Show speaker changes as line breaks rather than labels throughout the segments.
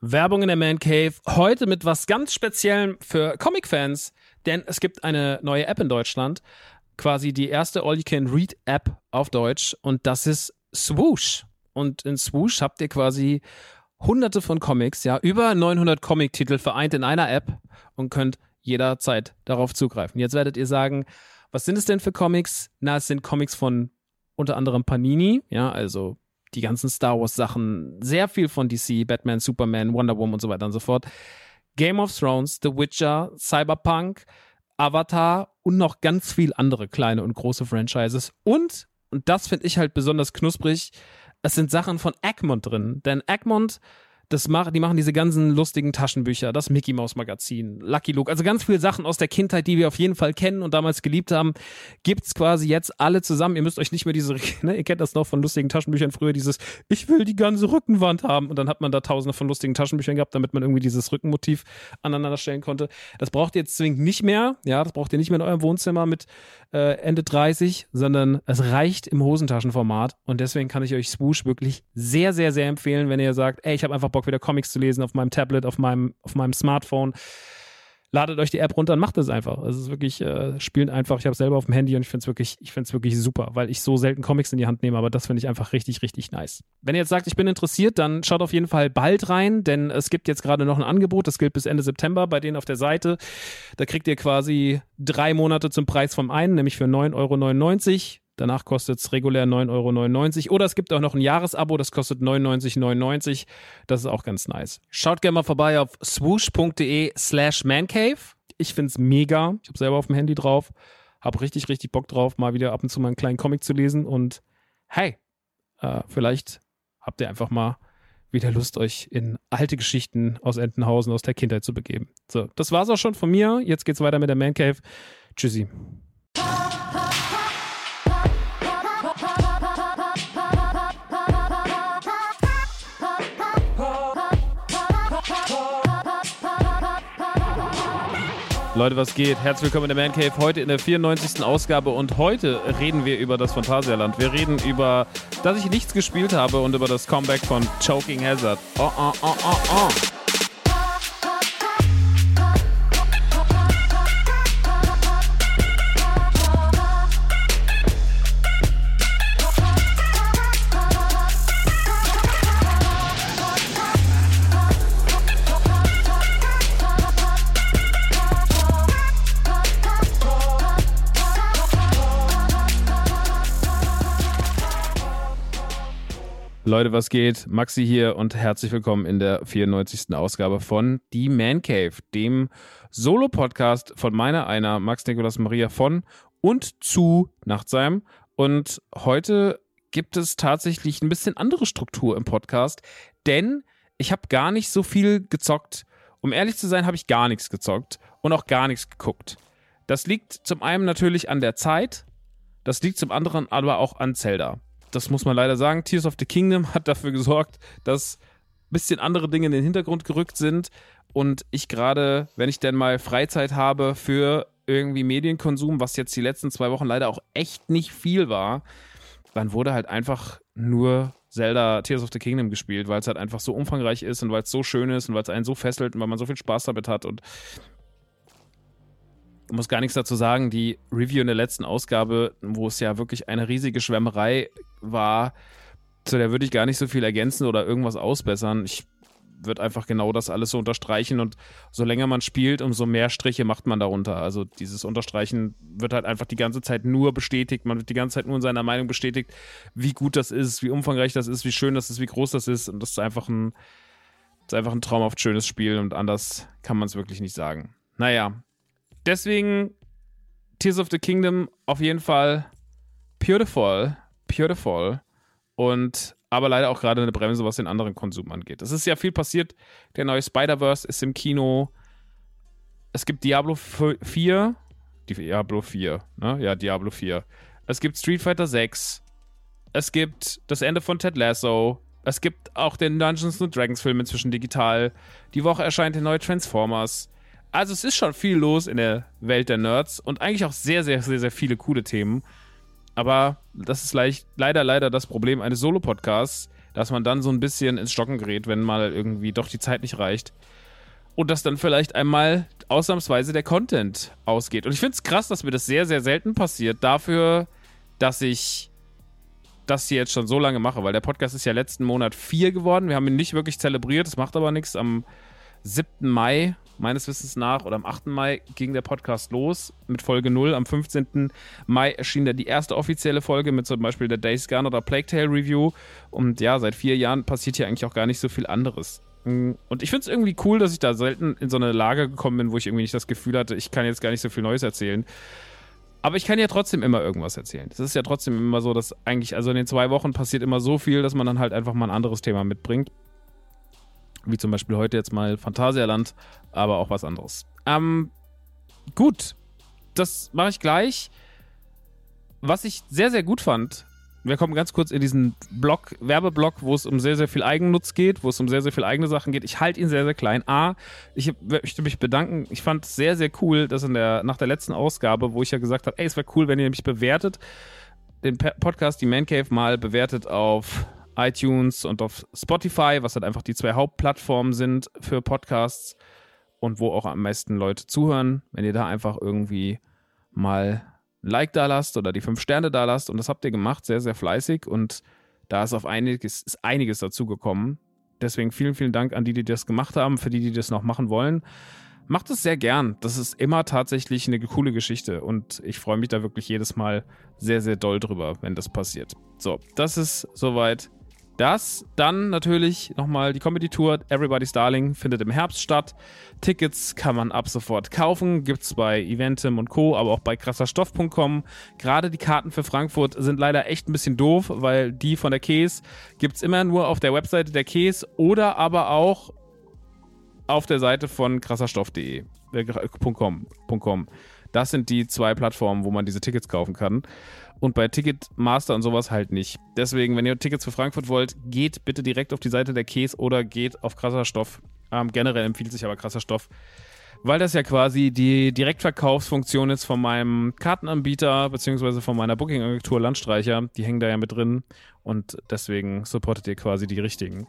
Werbung in der Man Cave. Heute mit was ganz Speziellem für Comic-Fans, denn es gibt eine neue App in Deutschland, quasi die erste All-You-Can-Read-App auf Deutsch und das ist Swoosh. Und in Swoosh habt ihr quasi hunderte von Comics, ja, über 900 Comic-Titel vereint in einer App und könnt jederzeit darauf zugreifen. Jetzt werdet ihr sagen, was sind es denn für Comics? Na, es sind Comics von unter anderem Panini, ja, also die ganzen Star Wars Sachen, sehr viel von DC, Batman, Superman, Wonder Woman und so weiter und so fort. Game of Thrones, The Witcher, Cyberpunk, Avatar und noch ganz viel andere kleine und große Franchises. Und das finde ich halt besonders knusprig, es sind Sachen von Egmont drin. Denn Egmont, die machen diese ganzen lustigen Taschenbücher, das Mickey Mouse Magazin, Lucky Luke, also ganz viele Sachen aus der Kindheit, die wir auf jeden Fall kennen und damals geliebt haben, gibt's quasi jetzt alle zusammen. Ihr müsst euch nicht mehr ihr kennt das noch von lustigen Taschenbüchern früher, dieses, ich will die ganze Rückenwand haben und dann hat man da tausende von lustigen Taschenbüchern gehabt, damit man irgendwie dieses Rückenmotiv aneinander stellen konnte. Das braucht ihr jetzt zwingend nicht mehr, ja, das braucht ihr nicht mehr in eurem Wohnzimmer mit Ende 30, sondern es reicht im Hosentaschenformat und deswegen kann ich euch Swoosh wirklich sehr, sehr, sehr empfehlen, wenn ihr sagt, ey, ich habe einfach Bock, wieder Comics zu lesen auf meinem Tablet, auf meinem Smartphone. Ladet euch die App runter und macht es einfach. Es ist wirklich, spielt einfach. Ich habe es selber auf dem Handy und ich finde es wirklich super, weil ich so selten Comics in die Hand nehme, aber das finde ich einfach richtig, richtig nice. Wenn ihr jetzt sagt, ich bin interessiert, dann schaut auf jeden Fall bald rein, denn es gibt jetzt gerade noch ein Angebot, das gilt bis Ende September bei denen auf der Seite. Da kriegt ihr quasi 3 Monate zum Preis vom einen, nämlich für 9,99 €. Danach kostet es regulär 9,99 €. Oder es gibt auch noch ein Jahresabo, das kostet 99,99 €. Das ist auch ganz nice. Schaut gerne mal vorbei auf swoosh.de/mancave. Ich finde es mega. Ich habe selber auf dem Handy drauf. Habe richtig, richtig Bock drauf, mal wieder ab und zu mal einen kleinen Comic zu lesen. Und hey, vielleicht habt ihr einfach mal wieder Lust, euch in alte Geschichten aus Entenhausen, aus der Kindheit zu begeben. So, das war's auch schon von mir. Jetzt geht's weiter mit der Man Cave. Tschüssi. Leute, was geht? Herzlich willkommen in der Man Cave, heute in der 94. Ausgabe und heute reden wir über das Phantasialand. Wir reden über, dass ich nichts gespielt habe und über das Comeback von Choking Hazard. Leute, was geht? Maxi hier und herzlich willkommen in der 94. Ausgabe von Die Man Cave, dem Solo-Podcast von einer Max Nikolas Maria von und zu Nachtsheim. Und heute gibt es tatsächlich ein bisschen andere Struktur im Podcast, denn ich habe gar nicht so viel gezockt. Um ehrlich zu sein, habe ich gar nichts gezockt und auch gar nichts geguckt. Das liegt zum einen natürlich an der Zeit, das liegt zum anderen aber auch an Zelda. Das muss man leider sagen. Tears of the Kingdom hat dafür gesorgt, dass ein bisschen andere Dinge in den Hintergrund gerückt sind und ich gerade, wenn ich denn mal Freizeit habe für irgendwie Medienkonsum, was jetzt die letzten 2 Wochen leider auch echt nicht viel war, dann wurde halt einfach nur Zelda Tears of the Kingdom gespielt, weil es halt einfach so umfangreich ist und weil es so schön ist und weil es einen so fesselt und weil man so viel Spaß damit hat und ich muss gar nichts dazu sagen, die Review in der letzten Ausgabe, wo es ja wirklich eine riesige Schwärmerei war, zu der würde ich gar nicht so viel ergänzen oder irgendwas ausbessern. Ich würde einfach genau das alles so unterstreichen und so länger man spielt, umso mehr Striche macht man darunter. Also dieses Unterstreichen wird halt einfach die ganze Zeit nur bestätigt, man wird die ganze Zeit nur in seiner Meinung bestätigt, wie gut das ist, wie umfangreich das ist, wie schön das ist, wie groß das ist und das ist einfach ein traumhaft schönes Spiel und anders kann man es wirklich nicht sagen. Naja, deswegen Tears of the Kingdom auf jeden Fall beautiful und aber leider auch gerade eine Bremse, was den anderen Konsum angeht. Es ist ja viel passiert. Der neue Spider-Verse ist im Kino. Es gibt Diablo 4. Diablo 4, ne? Ja, Diablo 4. Es gibt Street Fighter 6. Es gibt das Ende von Ted Lasso. Es gibt auch den Dungeons & Dragons Film inzwischen digital. Die Woche erscheint der neue Transformers. Also es ist schon viel los in der Welt der Nerds und eigentlich auch sehr, sehr, sehr, sehr viele coole Themen. Aber das ist leider das Problem eines Solo-Podcasts. dass man dann so ein bisschen ins Stocken gerät, wenn mal irgendwie doch die Zeit nicht reicht. Und dass dann vielleicht einmal ausnahmsweise der Content ausgeht. Und ich finde es krass, dass mir das sehr, sehr selten passiert, dafür, dass ich das hier jetzt schon so lange mache, weil der Podcast ist ja letzten Monat 4 geworden. Wir haben ihn nicht wirklich zelebriert, das macht aber nichts. Am 7. Mai, meines Wissens nach, oder am 8. Mai ging der Podcast los mit Folge 0. Am 15. Mai erschien dann die erste offizielle Folge mit zum Beispiel der Days Gone oder Plague Tale Review. Und ja, seit 4 Jahren passiert hier eigentlich auch gar nicht so viel anderes. Und ich finde es irgendwie cool, dass ich da selten in so eine Lage gekommen bin, wo ich irgendwie nicht das Gefühl hatte, ich kann jetzt gar nicht so viel Neues erzählen. Aber ich kann ja trotzdem immer irgendwas erzählen. Es ist ja trotzdem immer so, dass eigentlich, also in den 2 Wochen passiert immer so viel, dass man dann halt einfach mal ein anderes Thema mitbringt. Wie zum Beispiel heute jetzt mal Phantasialand, aber auch was anderes. Gut, das mache ich gleich. Was ich sehr, sehr gut fand, wir kommen ganz kurz in diesen Werbeblock, wo es um sehr, sehr viel Eigennutz geht, wo es um sehr, sehr viel eigene Sachen geht. Ich halte ihn sehr, sehr klein. Ich möchte mich bedanken. Ich fand es sehr, sehr cool, dass nach der letzten Ausgabe, wo ich ja gesagt habe, es wäre cool, wenn ihr mich bewertet, den Podcast, die Man Cave, mal bewertet auf iTunes und auf Spotify, was halt einfach die 2 Hauptplattformen sind für Podcasts und wo auch am meisten Leute zuhören. Wenn ihr da einfach irgendwie mal ein Like da lasst oder die 5 Sterne da lasst, und das habt ihr gemacht, sehr, sehr fleißig, und da ist einiges dazu gekommen. Deswegen vielen, vielen Dank an die das gemacht haben, für die das noch machen wollen. Macht es sehr gern. Das ist immer tatsächlich eine coole Geschichte und ich freue mich da wirklich jedes Mal sehr, sehr doll drüber, wenn das passiert. So, das ist soweit. Dann natürlich nochmal die Comedy-Tour Everybody's Darling findet im Herbst statt. Tickets kann man ab sofort kaufen, gibt's bei Eventim und Co., aber auch bei krasserstoff.com. Gerade die Karten für Frankfurt sind leider echt ein bisschen doof, weil die von der Käse gibt's immer nur auf der Webseite der Käse oder aber auch auf der Seite von krasserstoff.de. .com. Das sind die 2 Plattformen, wo man diese Tickets kaufen kann. Und bei Ticketmaster und sowas halt nicht. Deswegen, wenn ihr Tickets für Frankfurt wollt, geht bitte direkt auf die Seite der Käse oder geht auf Krasserstoff. Generell empfiehlt sich aber Krasserstoff, weil das ja quasi die Direktverkaufsfunktion ist von meinem Kartenanbieter beziehungsweise von meiner Booking-Agentur Landstreicher. Die hängen da ja mit drin und deswegen supportet ihr quasi die richtigen.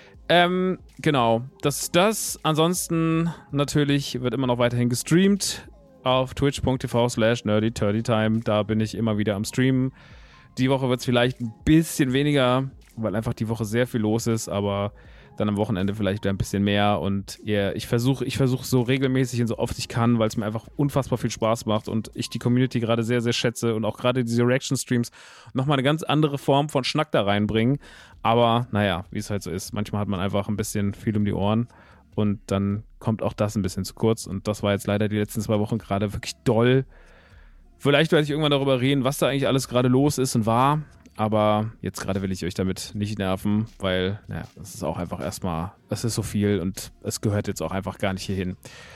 Genau, das ist das. Ansonsten natürlich wird immer noch weiterhin gestreamt auf twitch.tv/nerdyturdytime. Da bin ich immer wieder am Streamen. Die Woche wird es vielleicht ein bisschen weniger, weil einfach die Woche sehr viel los ist, aber dann am Wochenende vielleicht wieder ein bisschen mehr. Und ich versuche so regelmäßig und so oft ich kann, weil es mir einfach unfassbar viel Spaß macht und ich die Community gerade sehr, sehr schätze und auch gerade diese Reaction-Streams nochmal eine ganz andere Form von Schnack da reinbringen. Aber naja, wie es halt so ist. Manchmal hat man einfach ein bisschen viel um die Ohren. Und dann kommt auch das ein bisschen zu kurz. Und das war jetzt leider die letzten 2 Wochen gerade wirklich doll. Vielleicht werde ich irgendwann darüber reden, was da eigentlich alles gerade los ist und war. Aber jetzt gerade will ich euch damit nicht nerven, weil, das ist auch einfach erstmal, es ist so viel und es gehört jetzt auch einfach gar nicht hierhin.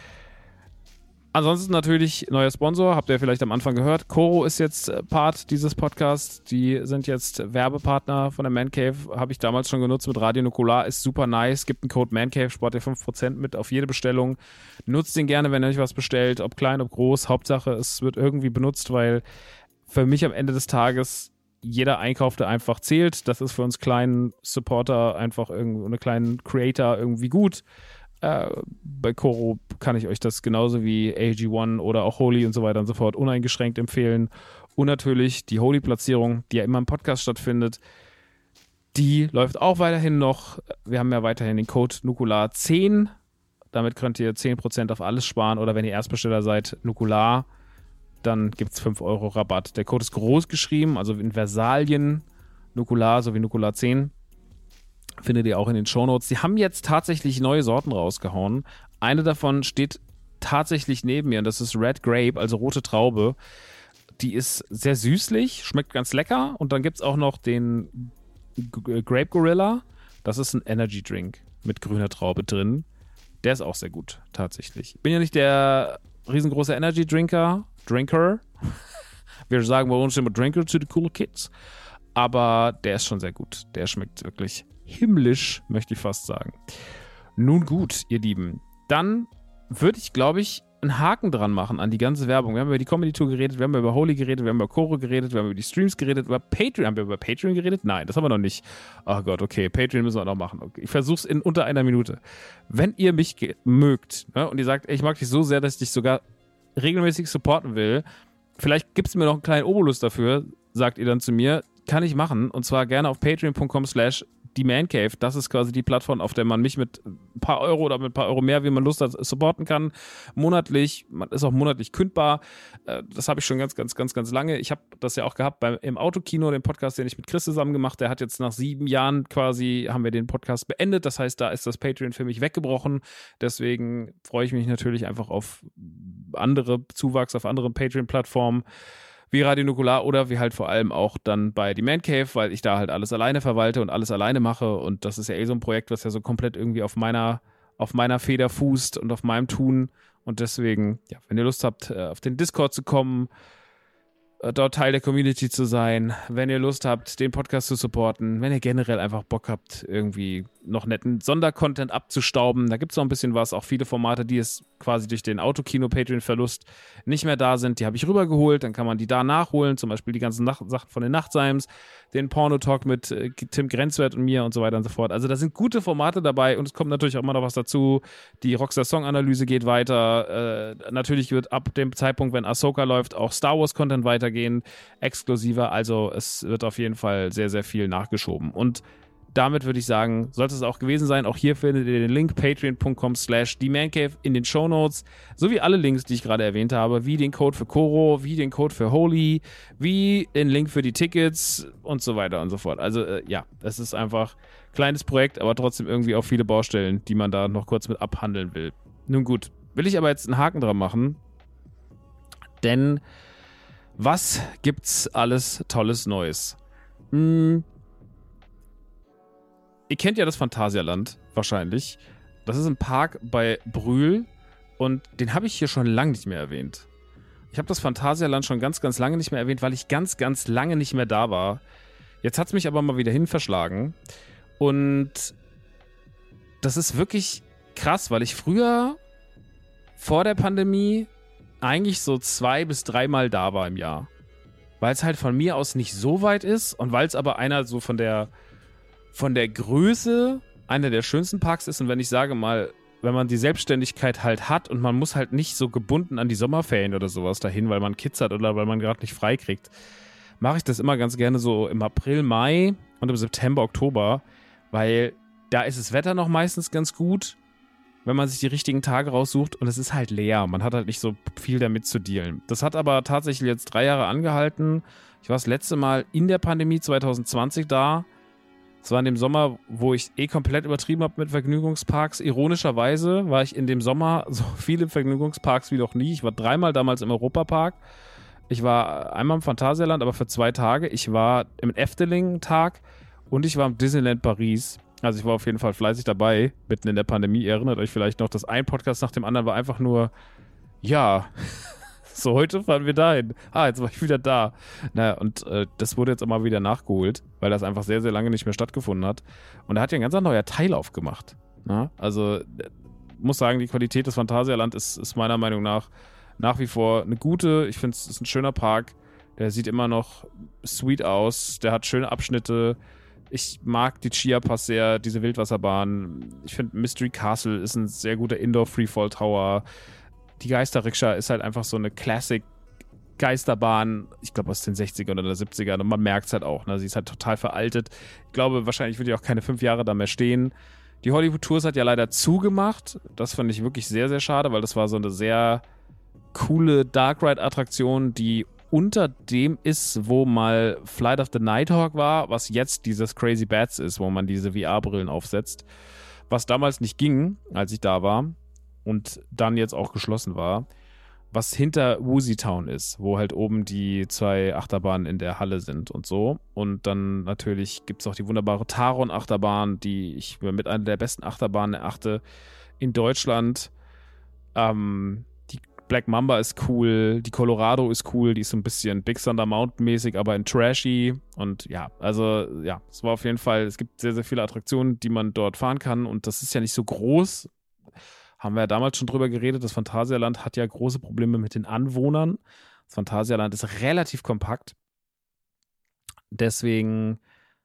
Ansonsten natürlich neuer Sponsor, habt ihr vielleicht am Anfang gehört. Koro ist jetzt Part dieses Podcasts. Die sind jetzt Werbepartner von der Man Cave. Habe ich damals schon genutzt mit Radio Nukular. Ist super nice. Gibt einen Code ManCave, spart ihr 5% mit auf jede Bestellung. Nutzt den gerne, wenn ihr euch was bestellt. Ob klein, ob groß. Hauptsache, es wird irgendwie benutzt, weil für mich am Ende des Tages jeder Einkauf, der einfach zählt. Das ist für uns kleinen Supporter einfach irgendwie, eine kleinen Creator irgendwie gut. Bei Koro kann ich euch das genauso wie AG1 oder auch Holy und so weiter und so fort uneingeschränkt empfehlen. Und natürlich die Holy-Platzierung, die ja immer im Podcast stattfindet, die läuft auch weiterhin noch. Wir haben ja weiterhin den Code Nukular10. Damit könnt ihr 10% auf alles sparen. Oder wenn ihr Erstbesteller seid, Nukular, dann gibt es 5 € Rabatt. Der Code ist groß geschrieben, also in Versalien Nukular sowie Nukular10. Findet ihr auch in den Shownotes. Die haben jetzt tatsächlich neue Sorten rausgehauen. Eine davon steht tatsächlich neben mir und das ist Red Grape, also rote Traube. Die ist sehr süßlich, schmeckt ganz lecker. Und dann gibt es auch noch den Grape Gorilla. Das ist ein Energy Drink mit grüner Traube drin. Der ist auch sehr gut, tatsächlich. Ich bin ja nicht der riesengroße Energy Drinker. Wir sagen bei uns immer Drinker to the cool kids. Aber der ist schon sehr gut. Der schmeckt wirklich himmlisch, möchte ich fast sagen. Nun gut, ihr Lieben. Dann würde ich, glaube ich, einen Haken dran machen an die ganze Werbung. Wir haben über die Comedy-Tour geredet, wir haben über Holy geredet, wir haben über Choro geredet, wir haben über die Streams geredet, über Patreon. Haben wir über Patreon geredet? Nein, das haben wir noch nicht. Oh Gott, okay, Patreon müssen wir noch machen. Okay. Ich versuch's in unter einer Minute. Wenn ihr mich mögt, ne, und ihr sagt, ey, ich mag dich so sehr, dass ich dich sogar regelmäßig supporten will, vielleicht gibt's mir noch einen kleinen Obolus dafür, sagt ihr dann zu mir, kann ich machen, und zwar gerne auf patreon.com/TheManCave. Das ist quasi die Plattform, auf der man mich mit ein paar Euro oder mit ein paar Euro mehr, wie man Lust hat, supporten kann. Monatlich, man ist auch monatlich kündbar. Das habe ich schon ganz lange. Ich habe das ja auch gehabt im Autokino, den Podcast, den ich mit Chris zusammen gemacht. Der hat jetzt nach 7 Jahren quasi, haben wir den Podcast beendet. Das heißt, da ist das Patreon für mich weggebrochen. Deswegen freue ich mich natürlich einfach auf Zuwachs auf anderen Patreon-Plattformen, wie Radio Nukular oder wie halt vor allem auch dann bei The Man Cave, weil ich da halt alles alleine verwalte und alles alleine mache, und das ist ja so ein Projekt, was ja so komplett irgendwie auf meiner Feder fußt und auf meinem Tun, und deswegen, ja, wenn ihr Lust habt, auf den Discord zu kommen, dort Teil der Community zu sein, wenn ihr Lust habt, den Podcast zu supporten, wenn ihr generell einfach Bock habt, irgendwie noch netten Sondercontent abzustauben, da gibt es noch ein bisschen was, auch viele Formate, die es quasi durch den Autokino-Patreon-Verlust nicht mehr da sind, die habe ich rübergeholt, dann kann man die da nachholen, zum Beispiel die ganzen Sachen von den Nachtseims, den Porno-Talk mit Tim Grenzwert und mir und so weiter und so fort. Also da sind gute Formate dabei, und es kommt natürlich auch immer noch was dazu. Die Rockstar-Song-Analyse geht weiter. Natürlich wird ab dem Zeitpunkt, wenn Ahsoka läuft, auch Star Wars-Content weitergehen, exklusiver. Also es wird auf jeden Fall sehr, sehr viel nachgeschoben. Und damit würde ich sagen, sollte es auch gewesen sein. Auch hier findet ihr den Link patreon.com/TheManCave in den Shownotes, sowie alle Links, die ich gerade erwähnt habe, wie den Code für Choro, wie den Code für Holy, wie den Link für die Tickets und so weiter und so fort. Also ja, es ist einfach ein kleines Projekt, aber trotzdem irgendwie auch viele Baustellen, die man da noch kurz mit abhandeln will. Nun gut, will ich aber jetzt einen Haken dran machen, denn was gibt's alles Tolles Neues? Ihr kennt ja das Phantasialand wahrscheinlich. Das ist ein Park bei Brühl, und den habe ich hier schon lange nicht mehr erwähnt. Ich habe das Phantasialand schon ganz lange nicht mehr erwähnt, weil ich ganz lange nicht mehr da war. Jetzt hat es mich aber mal wieder hin verschlagen. Und das ist wirklich krass, weil ich früher vor der Pandemie eigentlich so 2 bis 3 Mal da war im Jahr. Weil es halt von mir aus nicht so weit ist, und weil es aber einer so von der Größe einer der schönsten Parks ist, und wenn ich sage mal, wenn man die Selbstständigkeit halt hat und man muss halt nicht so gebunden an die Sommerferien oder sowas dahin, weil man Kids hat oder weil man gerade nicht frei kriegt, mache ich das immer ganz gerne so im April, Mai und im September, Oktober, weil da ist das Wetter noch meistens ganz gut, wenn man sich die richtigen Tage raussucht, und es ist halt leer. Man hat halt nicht so viel damit zu dealen. Das hat aber tatsächlich jetzt 3 Jahre angehalten. Ich war das letzte Mal in der Pandemie 2020 da. Es war in dem Sommer, wo ich komplett übertrieben habe mit Vergnügungsparks. Ironischerweise war ich in dem Sommer so viele Vergnügungsparks wie noch nie. Ich war 3-mal damals im Europapark. Ich war einmal im Phantasialand, aber für 2 Tage. Ich war im Efteling-Tag und ich war im Disneyland Paris. Also ich war auf jeden Fall fleißig dabei, mitten in der Pandemie. Ihr erinnert euch vielleicht noch, dass ein Podcast nach dem anderen war einfach nur, ja, so heute fahren wir dahin. Jetzt war ich wieder da. Naja, und das wurde jetzt immer wieder nachgeholt, weil das einfach sehr lange nicht mehr stattgefunden hat. Und da hat ja ein ganz neuer Teil aufgemacht. Na? Also muss sagen, die Qualität des Phantasialand ist meiner Meinung nach wie vor eine gute. Ich finde, es ist ein schöner Park. Der sieht immer noch sweet aus. Der hat schöne Abschnitte. Ich mag die Chiapas sehr, diese Wildwasserbahn. Ich finde, Mystery Castle ist ein sehr guter Indoor-Freefall-Tower. Die Geisterrikscha ist halt einfach so eine Classic-Geisterbahn. Ich glaube, aus den 60ern oder 70ern. Und man merkt es halt auch. Ne? Sie ist halt total veraltet. Ich glaube, wahrscheinlich wird die auch keine 5 Jahre da mehr stehen. Die Hollywood Tours hat ja leider zugemacht. Das fand ich wirklich sehr schade, weil das war so eine sehr coole Dark Ride-Attraktion, die unter dem ist, wo mal Flight of the Nighthawk war, was jetzt dieses Crazy Bats ist, wo man diese VR-Brillen aufsetzt. Was damals nicht ging, als ich da war und dann jetzt auch geschlossen war, was hinter Woozy Town ist, wo halt oben die 2 Achterbahnen in der Halle sind und so. Und dann natürlich gibt es auch die wunderbare Taron-Achterbahn, die ich mit einer der besten Achterbahnen erachte in Deutschland. Die Black Mamba ist cool, die Colorado ist cool, die ist so ein bisschen Big Thunder Mountain mäßig, aber in trashy. Und ja, also ja, es war auf jeden Fall, es gibt sehr viele Attraktionen, die man dort fahren kann, und das ist ja nicht so groß. Haben wir ja damals schon drüber geredet, das Phantasialand hat ja große Probleme mit den Anwohnern. Das Phantasialand ist relativ kompakt. Deswegen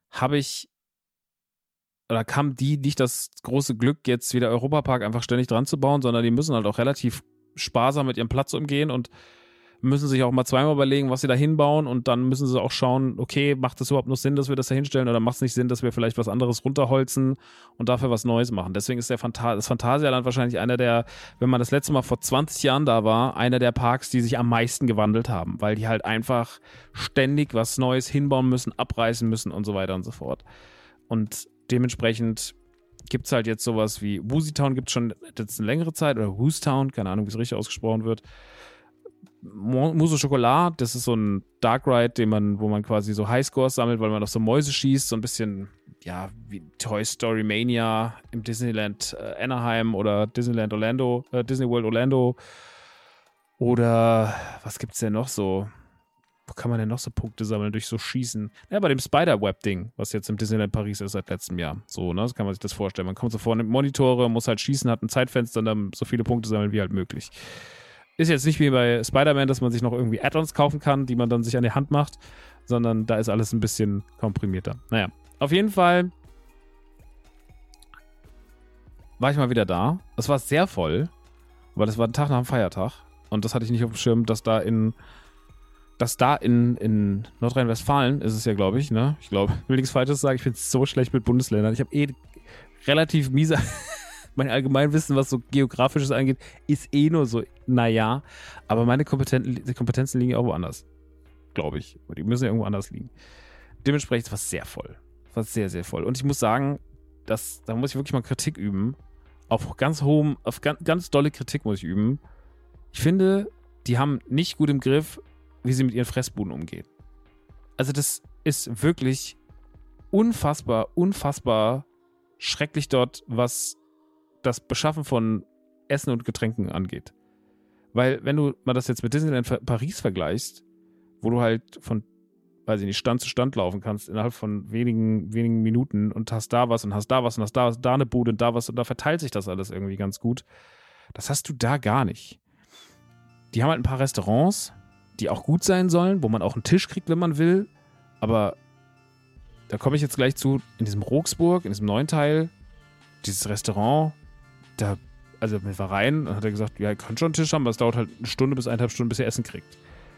kam die nicht das große Glück, jetzt wieder Europapark einfach ständig dran zu bauen, sondern die müssen halt auch relativ sparsam mit ihrem Platz umgehen und müssen sich auch mal zweimal überlegen, was sie da hinbauen, und dann müssen sie auch schauen, okay, macht es überhaupt noch Sinn, dass wir das da hinstellen, oder macht es nicht Sinn, dass wir vielleicht was anderes runterholzen und dafür was Neues machen. Deswegen ist das Phantasialand wahrscheinlich einer der, wenn man das letzte Mal vor 20 Jahren da war, einer der Parks, die sich am meisten gewandelt haben, weil die halt einfach ständig was Neues hinbauen müssen, abreißen müssen und so weiter und so fort. Und dementsprechend gibt es halt jetzt sowas wie Woozy Town, gibt es schon jetzt eine längere Zeit, oder Woozy Town, keine Ahnung, wie es richtig ausgesprochen wird. Mousse au Chocolat, das ist so ein Dark Ride, wo man quasi so Highscores sammelt, weil man auf so Mäuse schießt, so ein bisschen, ja, wie Toy Story Mania im Disneyland Anaheim oder Disneyland Orlando, Disney World Orlando. Oder was gibt's denn noch so? Wo kann man denn noch so Punkte sammeln durch so Schießen? Ja, bei dem Spider-Web-Ding, was jetzt im Disneyland Paris ist seit letztem Jahr. So, ne? So kann man sich das vorstellen. Man kommt so vor Monitore, muss halt schießen, hat ein Zeitfenster und dann so viele Punkte sammeln wie halt möglich. Ist jetzt nicht wie bei Spider-Man, dass man sich noch irgendwie Add-ons kaufen kann, die man dann sich an die Hand macht, sondern da ist alles ein bisschen komprimierter. Naja, auf jeden Fall war ich mal wieder da. Es war sehr voll, weil das war ein Tag nach dem Feiertag und das hatte ich nicht auf dem Schirm, dass da in Nordrhein-Westfalen ist es ja, glaube ich, ne? Ich glaube, ich will nichts Falsches sagen, ich bin so schlecht mit Bundesländern. Ich habe relativ miese... Mein Allgemeinwissen, was so Geografisches angeht, ist nur so, naja. Aber meine Kompetenzen liegen ja auch woanders. Glaube ich. Die müssen ja irgendwo anders liegen. Dementsprechend war es sehr voll. War sehr, sehr voll. Und ich muss sagen, da muss ich wirklich mal Kritik üben. Auf ganz dolle Kritik muss ich üben. Ich finde, die haben nicht gut im Griff, wie sie mit ihren Fressbuden umgehen. Also das ist wirklich unfassbar schrecklich dort, was das Beschaffen von Essen und Getränken angeht. Weil, wenn du mal das jetzt mit Disneyland Paris vergleichst, wo du halt von, weiß ich nicht, Stand zu Stand laufen kannst, innerhalb von wenigen Minuten und hast da was und hast da was und hast da eine Bude und da was und da verteilt sich das alles irgendwie ganz gut. Das hast du da gar nicht. Die haben halt ein paar Restaurants, die auch gut sein sollen, wo man auch einen Tisch kriegt, wenn man will, aber da komme ich jetzt gleich zu, in diesem Roxburg, in diesem neuen Teil, dieses Restaurant, also wir waren rein und hat er gesagt, ja, ihr könnt schon einen Tisch haben, aber es dauert halt 1 Stunde bis 1,5 Stunden, bis ihr Essen kriegt.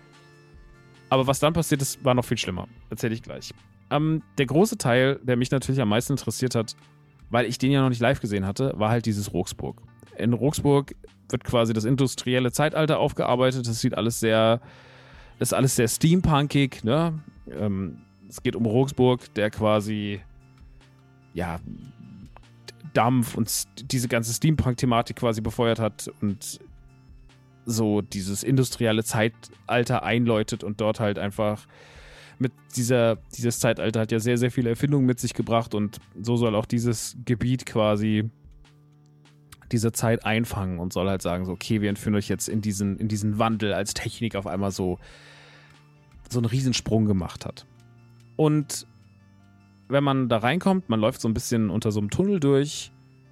Aber was dann passiert ist, war noch viel schlimmer. Erzähle ich gleich. Der große Teil, der mich natürlich am meisten interessiert hat, weil ich den ja noch nicht live gesehen hatte, war halt dieses Roxburg. In Roxburg wird quasi das industrielle Zeitalter aufgearbeitet. Das ist alles sehr steampunkig, ne? Es geht um Roxburg, der quasi, ja, Dampf und diese ganze Steampunk-Thematik quasi befeuert hat und so dieses industrielle Zeitalter einläutet und dort halt einfach mit dieses Zeitalter hat ja sehr, sehr viele Erfindungen mit sich gebracht und so soll auch dieses Gebiet quasi diese Zeit einfangen und soll halt sagen so, okay, wir entführen euch jetzt in diesen Wandel, als Technik auf einmal so einen Riesensprung gemacht hat. Und wenn man da reinkommt, man läuft so ein bisschen unter so einem Tunnel durch,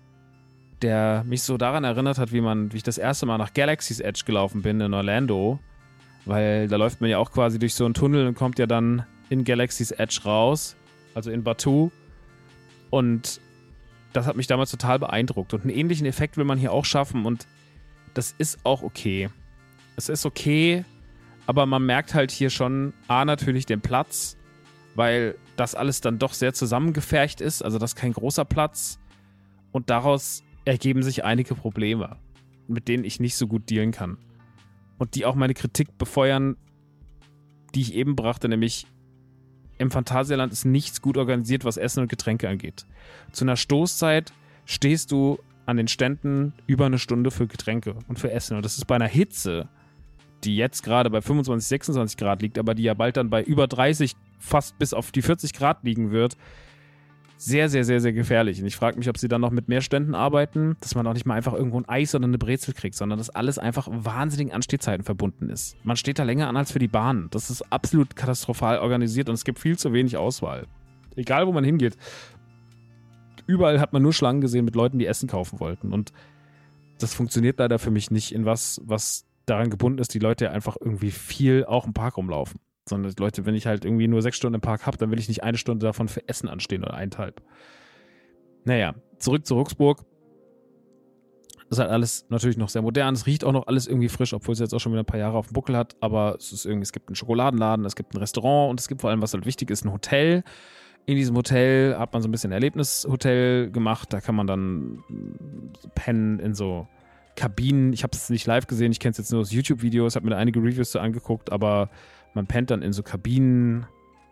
der mich so daran erinnert hat, wie ich das erste Mal nach Galaxy's Edge gelaufen bin in Orlando, weil da läuft man ja auch quasi durch so einen Tunnel und kommt ja dann in Galaxy's Edge raus, also in Batuu, und das hat mich damals total beeindruckt und einen ähnlichen Effekt will man hier auch schaffen und das ist auch okay. Es ist okay, aber man merkt halt hier schon natürlich den Platz, weil das alles dann doch sehr zusammengefercht ist, also das ist kein großer Platz und daraus ergeben sich einige Probleme, mit denen ich nicht so gut dealen kann und die auch meine Kritik befeuern, die ich eben brachte, nämlich im Phantasialand ist nichts gut organisiert, was Essen und Getränke angeht. Zu einer Stoßzeit stehst du an den Ständen über 1 Stunde für Getränke und für Essen und das ist bei einer Hitze, die jetzt gerade bei 25, 26 Grad liegt, aber die ja bald dann bei über 30, fast bis auf die 40 Grad liegen wird, sehr, sehr, sehr, sehr gefährlich. Und ich frage mich, ob sie dann noch mit mehr Ständen arbeiten, dass man auch nicht mal einfach irgendwo ein Eis oder eine Brezel kriegt, sondern dass alles einfach wahnsinnigen Anstehzeiten verbunden ist. Man steht da länger an als für die Bahn. Das ist absolut katastrophal organisiert und es gibt viel zu wenig Auswahl. Egal, wo man hingeht. Überall hat man nur Schlangen gesehen mit Leuten, die Essen kaufen wollten. Und das funktioniert leider für mich nicht in was daran gebunden ist, die Leute einfach irgendwie viel auch im Park rumlaufen. Sondern die Leute, wenn ich halt irgendwie nur 6 Stunden im Park habe, dann will ich nicht 1 Stunde davon für Essen anstehen oder 1,5. Naja, zurück zu Ruxburg. Das ist halt alles natürlich noch sehr modern. Es riecht auch noch alles irgendwie frisch, obwohl es jetzt auch schon wieder ein paar Jahre auf dem Buckel hat. Aber es gibt einen Schokoladenladen, es gibt ein Restaurant und es gibt vor allem, was halt wichtig ist, ein Hotel. In diesem Hotel hat man so ein bisschen Erlebnishotel gemacht. Da kann man dann pennen in so Kabinen. Ich habe es nicht live gesehen, ich kenne es jetzt nur aus YouTube-Videos, habe mir da einige Reviews so angeguckt, aber man pennt dann in so Kabinen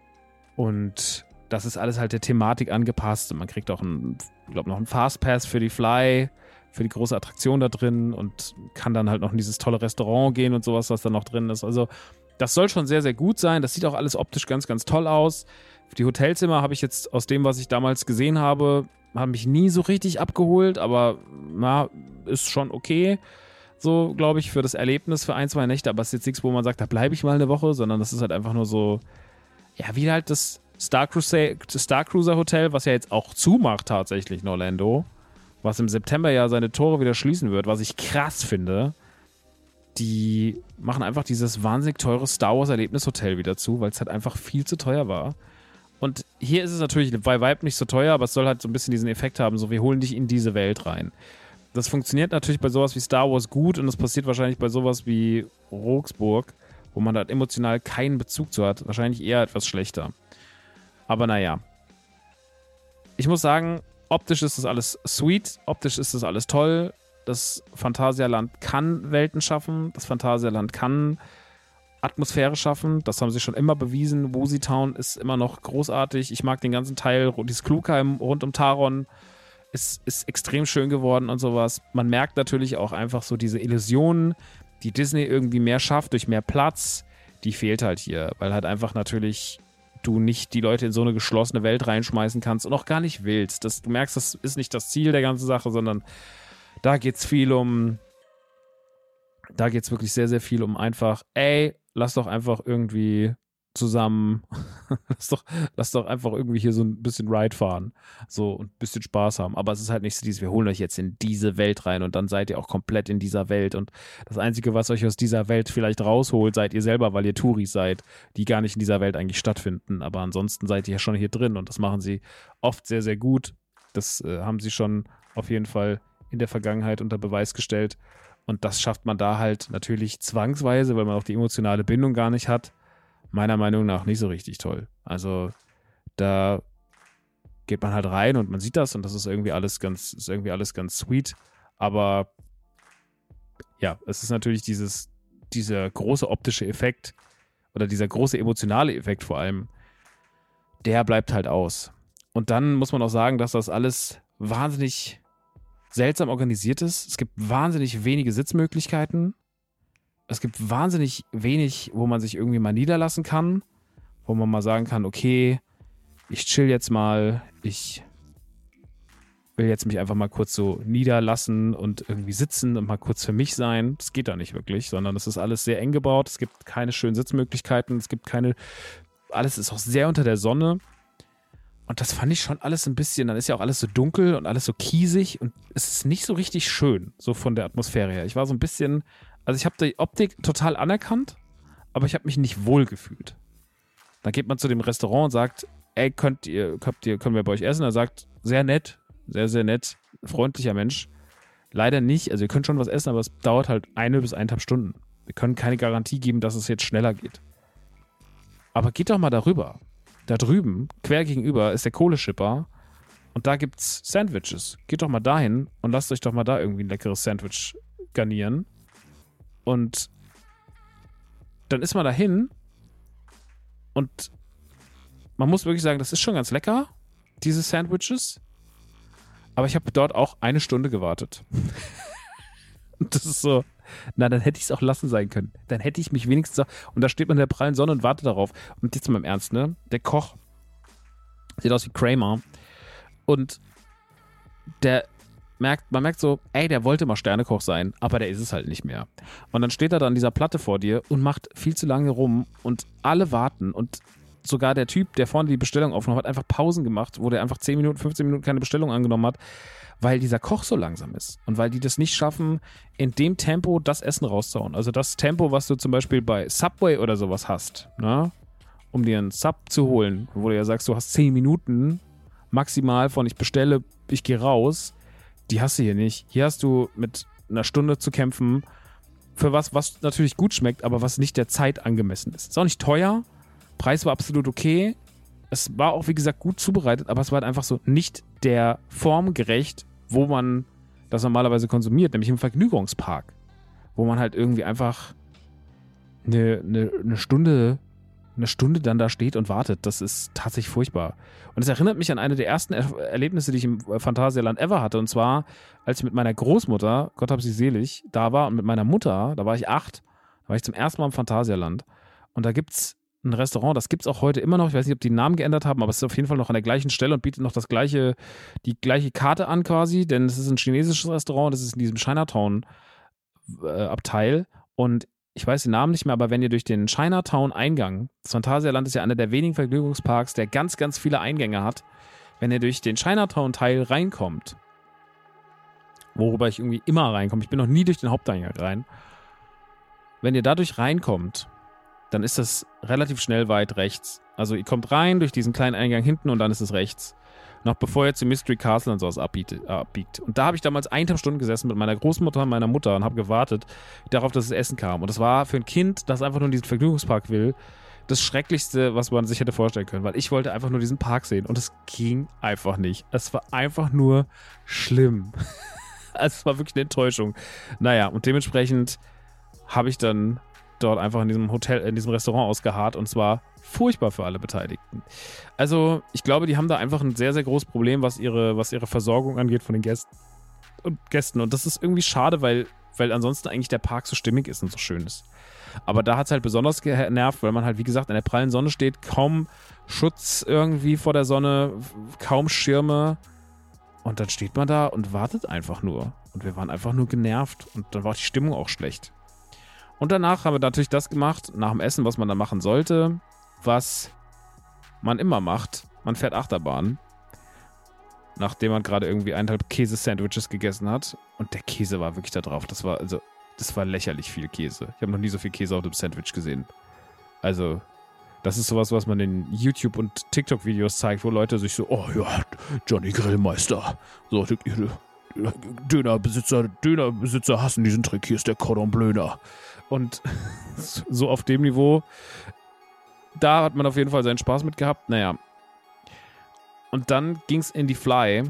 und das ist alles halt der Thematik angepasst. Und man kriegt auch noch einen Fastpass für die Fly, für die große Attraktion da drin und kann dann halt noch in dieses tolle Restaurant gehen und sowas, was da noch drin ist. Also das soll schon sehr, sehr gut sein. Das sieht auch alles optisch ganz, ganz toll aus. Die Hotelzimmer habe ich jetzt aus dem, was ich damals gesehen habe, haben mich nie so richtig abgeholt, aber na, ist schon okay. So, glaube ich, für das Erlebnis für 1, 2 Nächte. Aber es ist jetzt nichts, wo man sagt, da bleibe ich mal eine Woche, sondern das ist halt einfach nur so, ja, wie halt das Star Cruiser Hotel, was ja jetzt auch zumacht tatsächlich in Orlando, was im September ja seine Tore wieder schließen wird, was ich krass finde. Die machen einfach dieses wahnsinnig teure Star Wars Erlebnishotel wieder zu, weil es halt einfach viel zu teuer war. Und hier ist es natürlich bei Vibe nicht so teuer, aber es soll halt so ein bisschen diesen Effekt haben, so wir holen dich in diese Welt rein. Das funktioniert natürlich bei sowas wie Star Wars gut und das passiert wahrscheinlich bei sowas wie Ruxburg, wo man halt emotional keinen Bezug zu hat, wahrscheinlich eher etwas schlechter. Aber naja. Ich muss sagen, optisch ist das alles sweet, optisch ist das alles toll. Das Phantasialand kann Welten schaffen, das Phantasialand kann Atmosphäre schaffen, das haben sie schon immer bewiesen. Woozy Town ist immer noch großartig. Ich mag den ganzen Teil, dieses Klugheim rund um Taron ist extrem schön geworden und sowas. Man merkt natürlich auch einfach so diese Illusionen, die Disney irgendwie mehr schafft durch mehr Platz, die fehlt halt hier, weil halt einfach natürlich du nicht die Leute in so eine geschlossene Welt reinschmeißen kannst und auch gar nicht willst. Du merkst, das ist nicht das Ziel der ganzen Sache, sondern da geht's wirklich sehr, sehr viel um einfach, lass doch einfach irgendwie zusammen, lass doch einfach irgendwie hier so ein bisschen Ride fahren, so und ein bisschen Spaß haben. Aber es ist halt nicht so dieses, wir holen euch jetzt in diese Welt rein und dann seid ihr auch komplett in dieser Welt und das Einzige, was euch aus dieser Welt vielleicht rausholt, seid ihr selber, weil ihr Touris seid, die gar nicht in dieser Welt eigentlich stattfinden. Aber ansonsten seid ihr ja schon hier drin und das machen sie oft sehr, sehr gut. Das haben sie schon auf jeden Fall in der Vergangenheit unter Beweis gestellt. Und das schafft man da halt natürlich zwangsweise, weil man auch die emotionale Bindung gar nicht hat. Meiner Meinung nach nicht so richtig toll. Also da geht man halt rein und man sieht das und das ist irgendwie alles ganz sweet. Aber ja, es ist natürlich dieser große optische Effekt oder dieser große emotionale Effekt vor allem, der bleibt halt aus. Und dann muss man auch sagen, dass das alles wahnsinnig seltsam organisiert ist. Es gibt wahnsinnig wenige Sitzmöglichkeiten. Es gibt wahnsinnig wenig, wo man sich irgendwie mal niederlassen kann, wo man mal sagen kann, okay, ich chill jetzt mal, ich will jetzt mich einfach mal kurz so niederlassen und irgendwie sitzen und mal kurz für mich sein. Das geht da nicht wirklich, sondern es ist alles sehr eng gebaut. Es gibt keine schönen Sitzmöglichkeiten, alles ist auch sehr unter der Sonne. Und das fand ich schon alles ein bisschen, dann ist ja auch alles so dunkel und alles so kiesig und es ist nicht so richtig schön, so von der Atmosphäre her. Ich war so ein bisschen, also ich habe die Optik total anerkannt, aber ich habe mich nicht wohl gefühlt. Dann geht man zu dem Restaurant und sagt, können wir bei euch essen? Er sagt, sehr nett, sehr, sehr nett, freundlicher Mensch. Leider nicht, also ihr könnt schon was essen, aber es dauert halt 1 bis 1,5 Stunden. Wir können keine Garantie geben, dass es jetzt schneller geht. Aber geht doch mal darüber. Da drüben, quer gegenüber, ist der Kohleschipper und da gibt's Sandwiches. Geht doch mal dahin und lasst euch doch mal da irgendwie ein leckeres Sandwich garnieren. Und dann ist man dahin und man muss wirklich sagen, das ist schon ganz lecker, diese Sandwiches. Aber ich habe dort auch 1 Stunde gewartet. Und das ist so, na, dann hätte ich es auch lassen sein können. Dann hätte ich mich wenigstens und da steht man in der prallen Sonne und wartet darauf. Und jetzt mal im Ernst, ne? Der Koch sieht aus wie Kramer und man merkt so, der wollte mal Sternekoch sein, aber der ist es halt nicht mehr. Und dann steht er da an dieser Platte vor dir und macht viel zu lange rum und alle warten und sogar der Typ, der vorne die Bestellung aufgenommen hat, einfach Pausen gemacht, wo der einfach 10 Minuten, 15 Minuten keine Bestellung angenommen hat, weil dieser Koch so langsam ist und weil die das nicht schaffen, in dem Tempo das Essen rauszuhauen. Also das Tempo, was du zum Beispiel bei Subway oder sowas hast, ne? Um dir einen Sub zu holen, wo du ja sagst, du hast 10 Minuten maximal von ich bestelle, ich gehe raus, die hast du hier nicht. Hier hast du mit einer Stunde zu kämpfen für was natürlich gut schmeckt, aber was nicht der Zeit angemessen ist. Ist auch nicht teuer, Preis war absolut okay, es war auch, wie gesagt, gut zubereitet, aber es war halt einfach so nicht der Form gerecht, wo man das normalerweise konsumiert, nämlich im Vergnügungspark, wo man halt irgendwie einfach eine Stunde dann da steht und wartet. Das ist tatsächlich furchtbar. Und es erinnert mich an eine der ersten Erlebnisse, die ich im Phantasialand ever hatte. Und zwar, als ich mit meiner Großmutter, Gott hab sie selig, da war und mit meiner Mutter, da war ich 8, da war ich zum ersten Mal im Phantasialand. Und da gibt's ein Restaurant, das gibt's auch heute immer noch. Ich weiß nicht, ob die den Namen geändert haben, aber es ist auf jeden Fall noch an der gleichen Stelle und bietet noch die gleiche Karte an quasi, denn es ist ein chinesisches Restaurant, das ist in diesem Chinatown-Abteil. Und ich weiß den Namen nicht mehr, aber wenn ihr durch den Chinatown-Eingang, das Phantasialand ist ja einer der wenigen Vergnügungsparks, der ganz, ganz viele Eingänge hat, wenn ihr durch den Chinatown-Teil reinkommt, worüber ich irgendwie immer reinkomme, ich bin noch nie durch den Haupteingang rein, wenn ihr dadurch reinkommt, dann ist das relativ schnell weit rechts. Also ihr kommt rein durch diesen kleinen Eingang hinten und dann ist es rechts. Noch bevor ihr zum Mystery Castle und sowas abbiegt. Und da habe ich damals 1,5 Stunden gesessen mit meiner Großmutter und meiner Mutter und habe gewartet darauf, dass das Essen kam. Und das war für ein Kind, das einfach nur in diesen Vergnügungspark will, das Schrecklichste, was man sich hätte vorstellen können. Weil ich wollte einfach nur diesen Park sehen und es ging einfach nicht. Es war einfach nur schlimm. Es war wirklich eine Enttäuschung. Naja, und dementsprechend habe ich dann dort einfach in diesem Hotel, in diesem Restaurant ausgeharrt und zwar furchtbar für alle Beteiligten. Also ich glaube, die haben da einfach ein sehr, sehr großes Problem, was ihre Versorgung angeht von den Gästen. Und das ist irgendwie schade, weil ansonsten eigentlich der Park so stimmig ist und so schön ist. Aber da hat es halt besonders genervt, weil man halt, wie gesagt, in der prallen Sonne steht, kaum Schutz irgendwie vor der Sonne, kaum Schirme. Und dann steht man da und wartet einfach nur. Und wir waren einfach nur genervt und dann war die Stimmung auch schlecht. Und danach haben wir natürlich das gemacht, nach dem Essen, was man da machen sollte, was man immer macht. Man fährt Achterbahn, nachdem man gerade irgendwie 1,5 Käse-Sandwiches gegessen hat. Und der Käse war wirklich da drauf. Das war lächerlich viel Käse. Ich habe noch nie so viel Käse auf dem Sandwich gesehen. Also, das ist sowas, was man in YouTube- und TikTok-Videos zeigt, wo Leute sich so, oh ja, Johnny Grillmeister. So, Dönerbesitzer hassen diesen Trick. Hier ist der Cordon Bleuner. Und so auf dem Niveau, da hat man auf jeden Fall seinen Spaß mit gehabt. Naja. Und dann ging es in die Fly.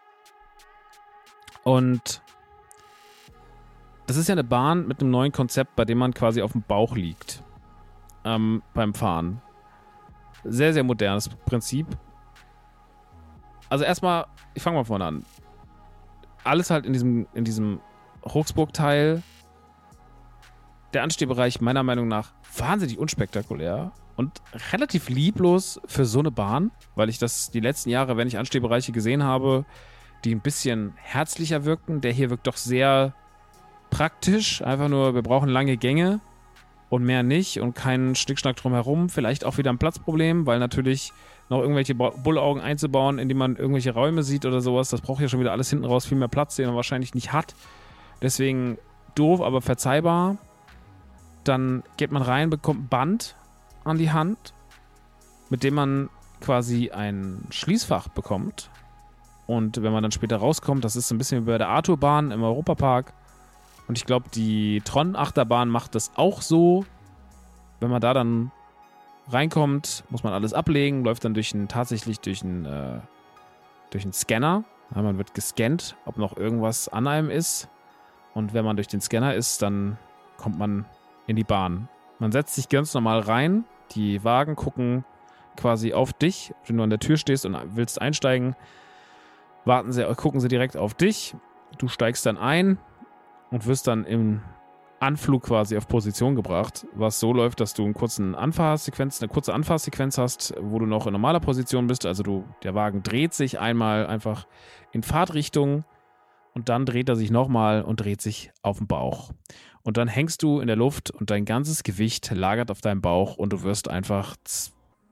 Und das ist ja eine Bahn mit einem neuen Konzept, bei dem man quasi auf dem Bauch liegt. Beim Fahren. Sehr, sehr modernes Prinzip. Also erstmal, ich fange mal vorne an. Alles halt in diesem Rucksburg-Teil. Der Anstehbereich meiner Meinung nach wahnsinnig unspektakulär und relativ lieblos für so eine Bahn, weil ich das die letzten Jahre, wenn ich Anstehbereiche gesehen habe, die ein bisschen herzlicher wirkten. Der hier wirkt doch sehr praktisch. Einfach nur, wir brauchen lange Gänge und mehr nicht und keinen Schnickschnack drumherum. Vielleicht auch wieder ein Platzproblem, weil natürlich noch irgendwelche Bullaugen einzubauen, indem man irgendwelche Räume sieht oder sowas, das braucht ja schon wieder alles hinten raus, viel mehr Platz, den man wahrscheinlich nicht hat. Deswegen doof, aber verzeihbar. Dann geht man rein, bekommt ein Band an die Hand, mit dem man quasi ein Schließfach bekommt. Und wenn man dann später rauskommt, das ist so ein bisschen wie bei der Arthur-Bahn im Europapark. Und ich glaube, die Tron-Achterbahn macht das auch so. Wenn man da dann reinkommt, muss man alles ablegen, läuft dann tatsächlich durch einen Scanner. Ja, man wird gescannt, ob noch irgendwas an einem ist. Und wenn man durch den Scanner ist, dann kommt man in die Bahn. Man setzt sich ganz normal rein. Die Wagen gucken quasi auf dich. Wenn du an der Tür stehst und willst einsteigen, gucken sie direkt auf dich. Du steigst dann ein und wirst dann im Anflug quasi auf Position gebracht, was so läuft, dass du eine kurze Anfahrsequenz hast, wo du noch in normaler Position bist. Also der Wagen dreht sich einmal einfach in Fahrtrichtung und dann dreht er sich nochmal und dreht sich auf den Bauch. Und dann hängst du in der Luft und dein ganzes Gewicht lagert auf deinem Bauch und du wirst einfach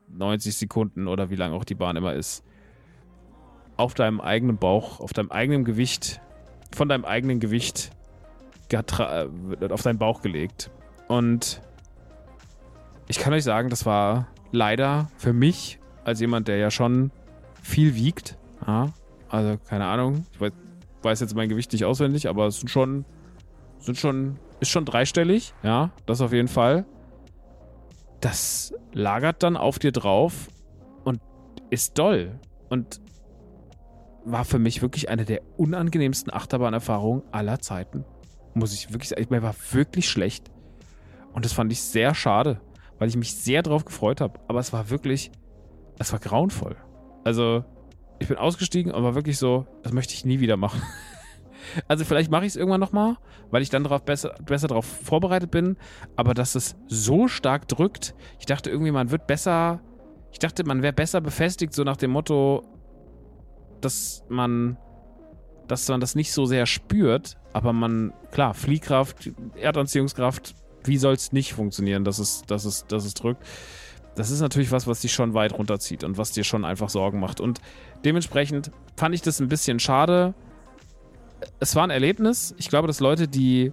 90 Sekunden oder wie lang auch die Bahn immer ist, auf deinem eigenen Bauch, auf deinem eigenen Gewicht, von deinem eigenen Gewicht auf deinen Bauch gelegt. Und ich kann euch sagen, das war leider für mich, als jemand, der ja schon viel wiegt, ja, also keine Ahnung, ich weiß jetzt mein Gewicht nicht auswendig, aber es ist schon dreistellig, ja, das auf jeden Fall. Das lagert dann auf dir drauf und ist doll. Und war für mich wirklich eine der unangenehmsten Achterbahnerfahrungen aller Zeiten. Muss ich wirklich sagen, mir war wirklich schlecht. Und das fand ich sehr schade, weil ich mich sehr drauf gefreut habe. Aber es war grauenvoll. Also, ich bin ausgestiegen und war wirklich so, das möchte ich nie wieder machen. Also vielleicht mache ich es irgendwann nochmal, weil ich dann besser darauf vorbereitet bin. Aber dass es so stark drückt, ich dachte irgendwie, man wäre besser befestigt, so nach dem Motto, dass man das nicht so sehr spürt. Aber klar, Fliehkraft, Erdanziehungskraft, wie soll es nicht funktionieren, dass es drückt? Das ist natürlich was dich schon weit runterzieht und was dir schon einfach Sorgen macht. Und dementsprechend fand ich das ein bisschen schade. Es war ein Erlebnis. Ich glaube, dass Leute, die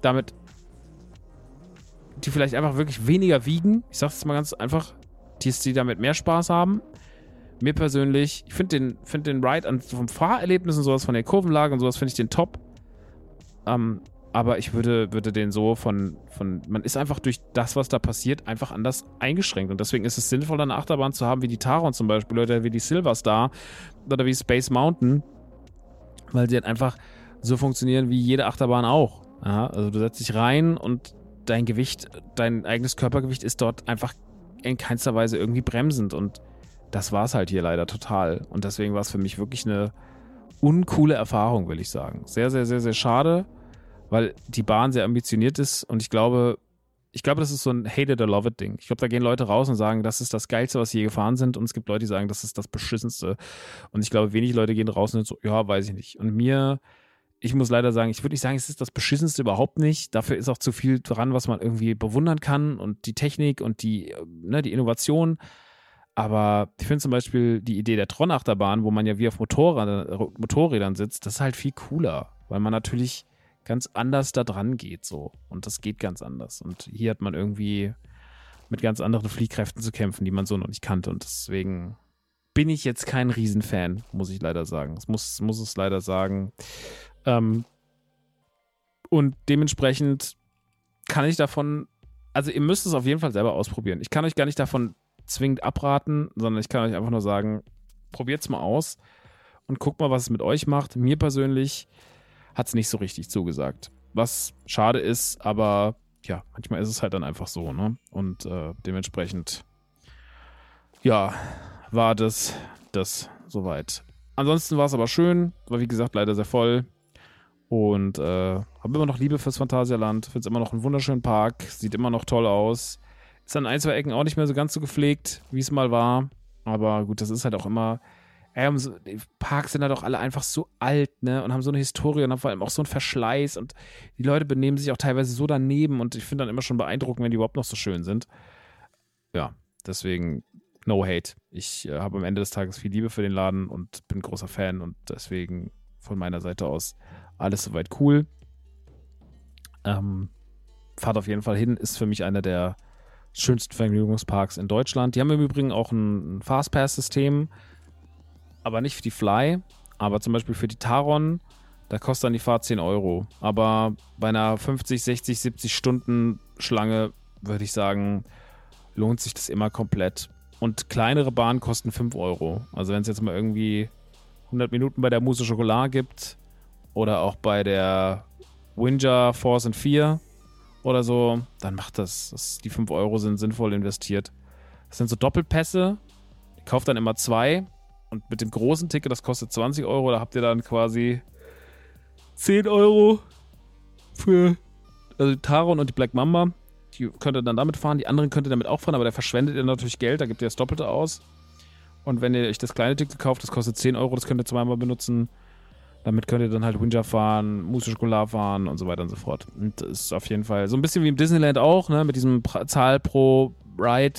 vielleicht einfach wirklich weniger wiegen, ich sag's mal ganz einfach, die damit mehr Spaß haben. Mir persönlich, ich finde den Ride vom Fahrerlebnis und sowas, von der Kurvenlage und sowas, finde ich den top. Aber ich würde den so man ist einfach durch das, was da passiert, einfach anders eingeschränkt. Und deswegen ist es sinnvoll, eine Achterbahn zu haben, wie die Taron zum Beispiel, oder wie die Silver Star, oder wie Space Mountain, weil sie halt einfach so funktionieren wie jede Achterbahn auch. Ja, also du setzt dich rein und dein eigenes Körpergewicht ist dort einfach in keinster Weise irgendwie bremsend. Und das war es halt hier leider total. Und deswegen war es für mich wirklich eine uncoole Erfahrung, will ich sagen. Sehr, sehr, sehr, sehr schade, weil die Bahn sehr ambitioniert ist und ich glaube, das ist so ein Hate it or love it Ding. Ich glaube, da gehen Leute raus und sagen, das ist das Geilste, was sie je gefahren sind, und es gibt Leute, die sagen, das ist das Beschissenste. Und ich glaube, wenig Leute gehen raus und so, ja, weiß ich nicht. Und ich muss leider sagen, ich würde nicht sagen, es ist das Beschissenste, überhaupt nicht. Dafür ist auch zu viel dran, was man irgendwie bewundern kann, und die Technik und die Innovation. Aber ich finde zum Beispiel die Idee der Tron-Achterbahn, wo man ja wie auf Motorrädern sitzt, das ist halt viel cooler, weil man natürlich ganz anders da dran geht, so. Und das geht ganz anders. Und hier hat man irgendwie mit ganz anderen Fliehkräften zu kämpfen, die man so noch nicht kannte. Und deswegen bin ich jetzt kein Riesenfan, muss ich leider sagen. Muss es leider sagen. Und dementsprechend kann ich davon, also ihr müsst es auf jeden Fall selber ausprobieren. Ich kann euch gar nicht davon zwingend abraten, sondern ich kann euch einfach nur sagen, probiert's mal aus und guckt mal, was es mit euch macht. Mir persönlich hat es nicht so richtig zugesagt. Was schade ist, aber ja, manchmal ist es halt dann einfach so, ne? Und dementsprechend, ja, war das soweit. Ansonsten war es aber schön, war wie gesagt leider sehr voll und habe immer noch Liebe fürs Phantasialand, finde es immer noch einen wunderschönen Park, sieht immer noch toll aus. Ist an ein, zwei Ecken auch nicht mehr so ganz so gepflegt, wie es mal war, aber gut, das ist halt auch immer, die Parks sind halt auch alle einfach so alt, ne, und haben so eine Historie und haben vor allem auch so einen Verschleiß und die Leute benehmen sich auch teilweise so daneben und ich finde dann immer schon beeindruckend, wenn die überhaupt noch so schön sind. Ja, deswegen no hate. Ich habe am Ende des Tages viel Liebe für den Laden und bin großer Fan und deswegen von meiner Seite aus alles soweit cool. Fahrt auf jeden Fall hin, ist für mich einer der schönsten Vergnügungsparks in Deutschland. Die haben im Übrigen auch ein Fastpass-System, aber nicht für die Fly, aber zum Beispiel für die Taron, da kostet dann die Fahrt 10 Euro. Aber bei einer 50, 60, 70 Stunden Schlange würde ich sagen, lohnt sich das immer komplett. Und kleinere Bahnen kosten 5 Euro. Also wenn es jetzt mal irgendwie 100 Minuten bei der Mousse au Chocolat gibt oder auch bei der Windsor Force and 4 oder so, dann macht das. Die 5 Euro sind sinnvoll investiert. Das sind so Doppelpässe. Ich kaufe dann immer 2. Und mit dem großen Ticket, das kostet 20 Euro, da habt ihr dann quasi 10 Euro für die Taron und die Black Mamba. Die könnt ihr dann damit fahren. Die anderen könnt ihr damit auch fahren, aber da verschwendet ihr natürlich Geld, da gebt ihr das Doppelte aus. Und wenn ihr euch das kleine Ticket kauft, das kostet 10 Euro, das könnt ihr zweimal benutzen. Damit könnt ihr dann halt Windsor fahren, Mousse au Chocolat fahren und so weiter und so fort. Und das ist auf jeden Fall so ein bisschen wie im Disneyland auch, ne, mit diesem Zahl pro Ride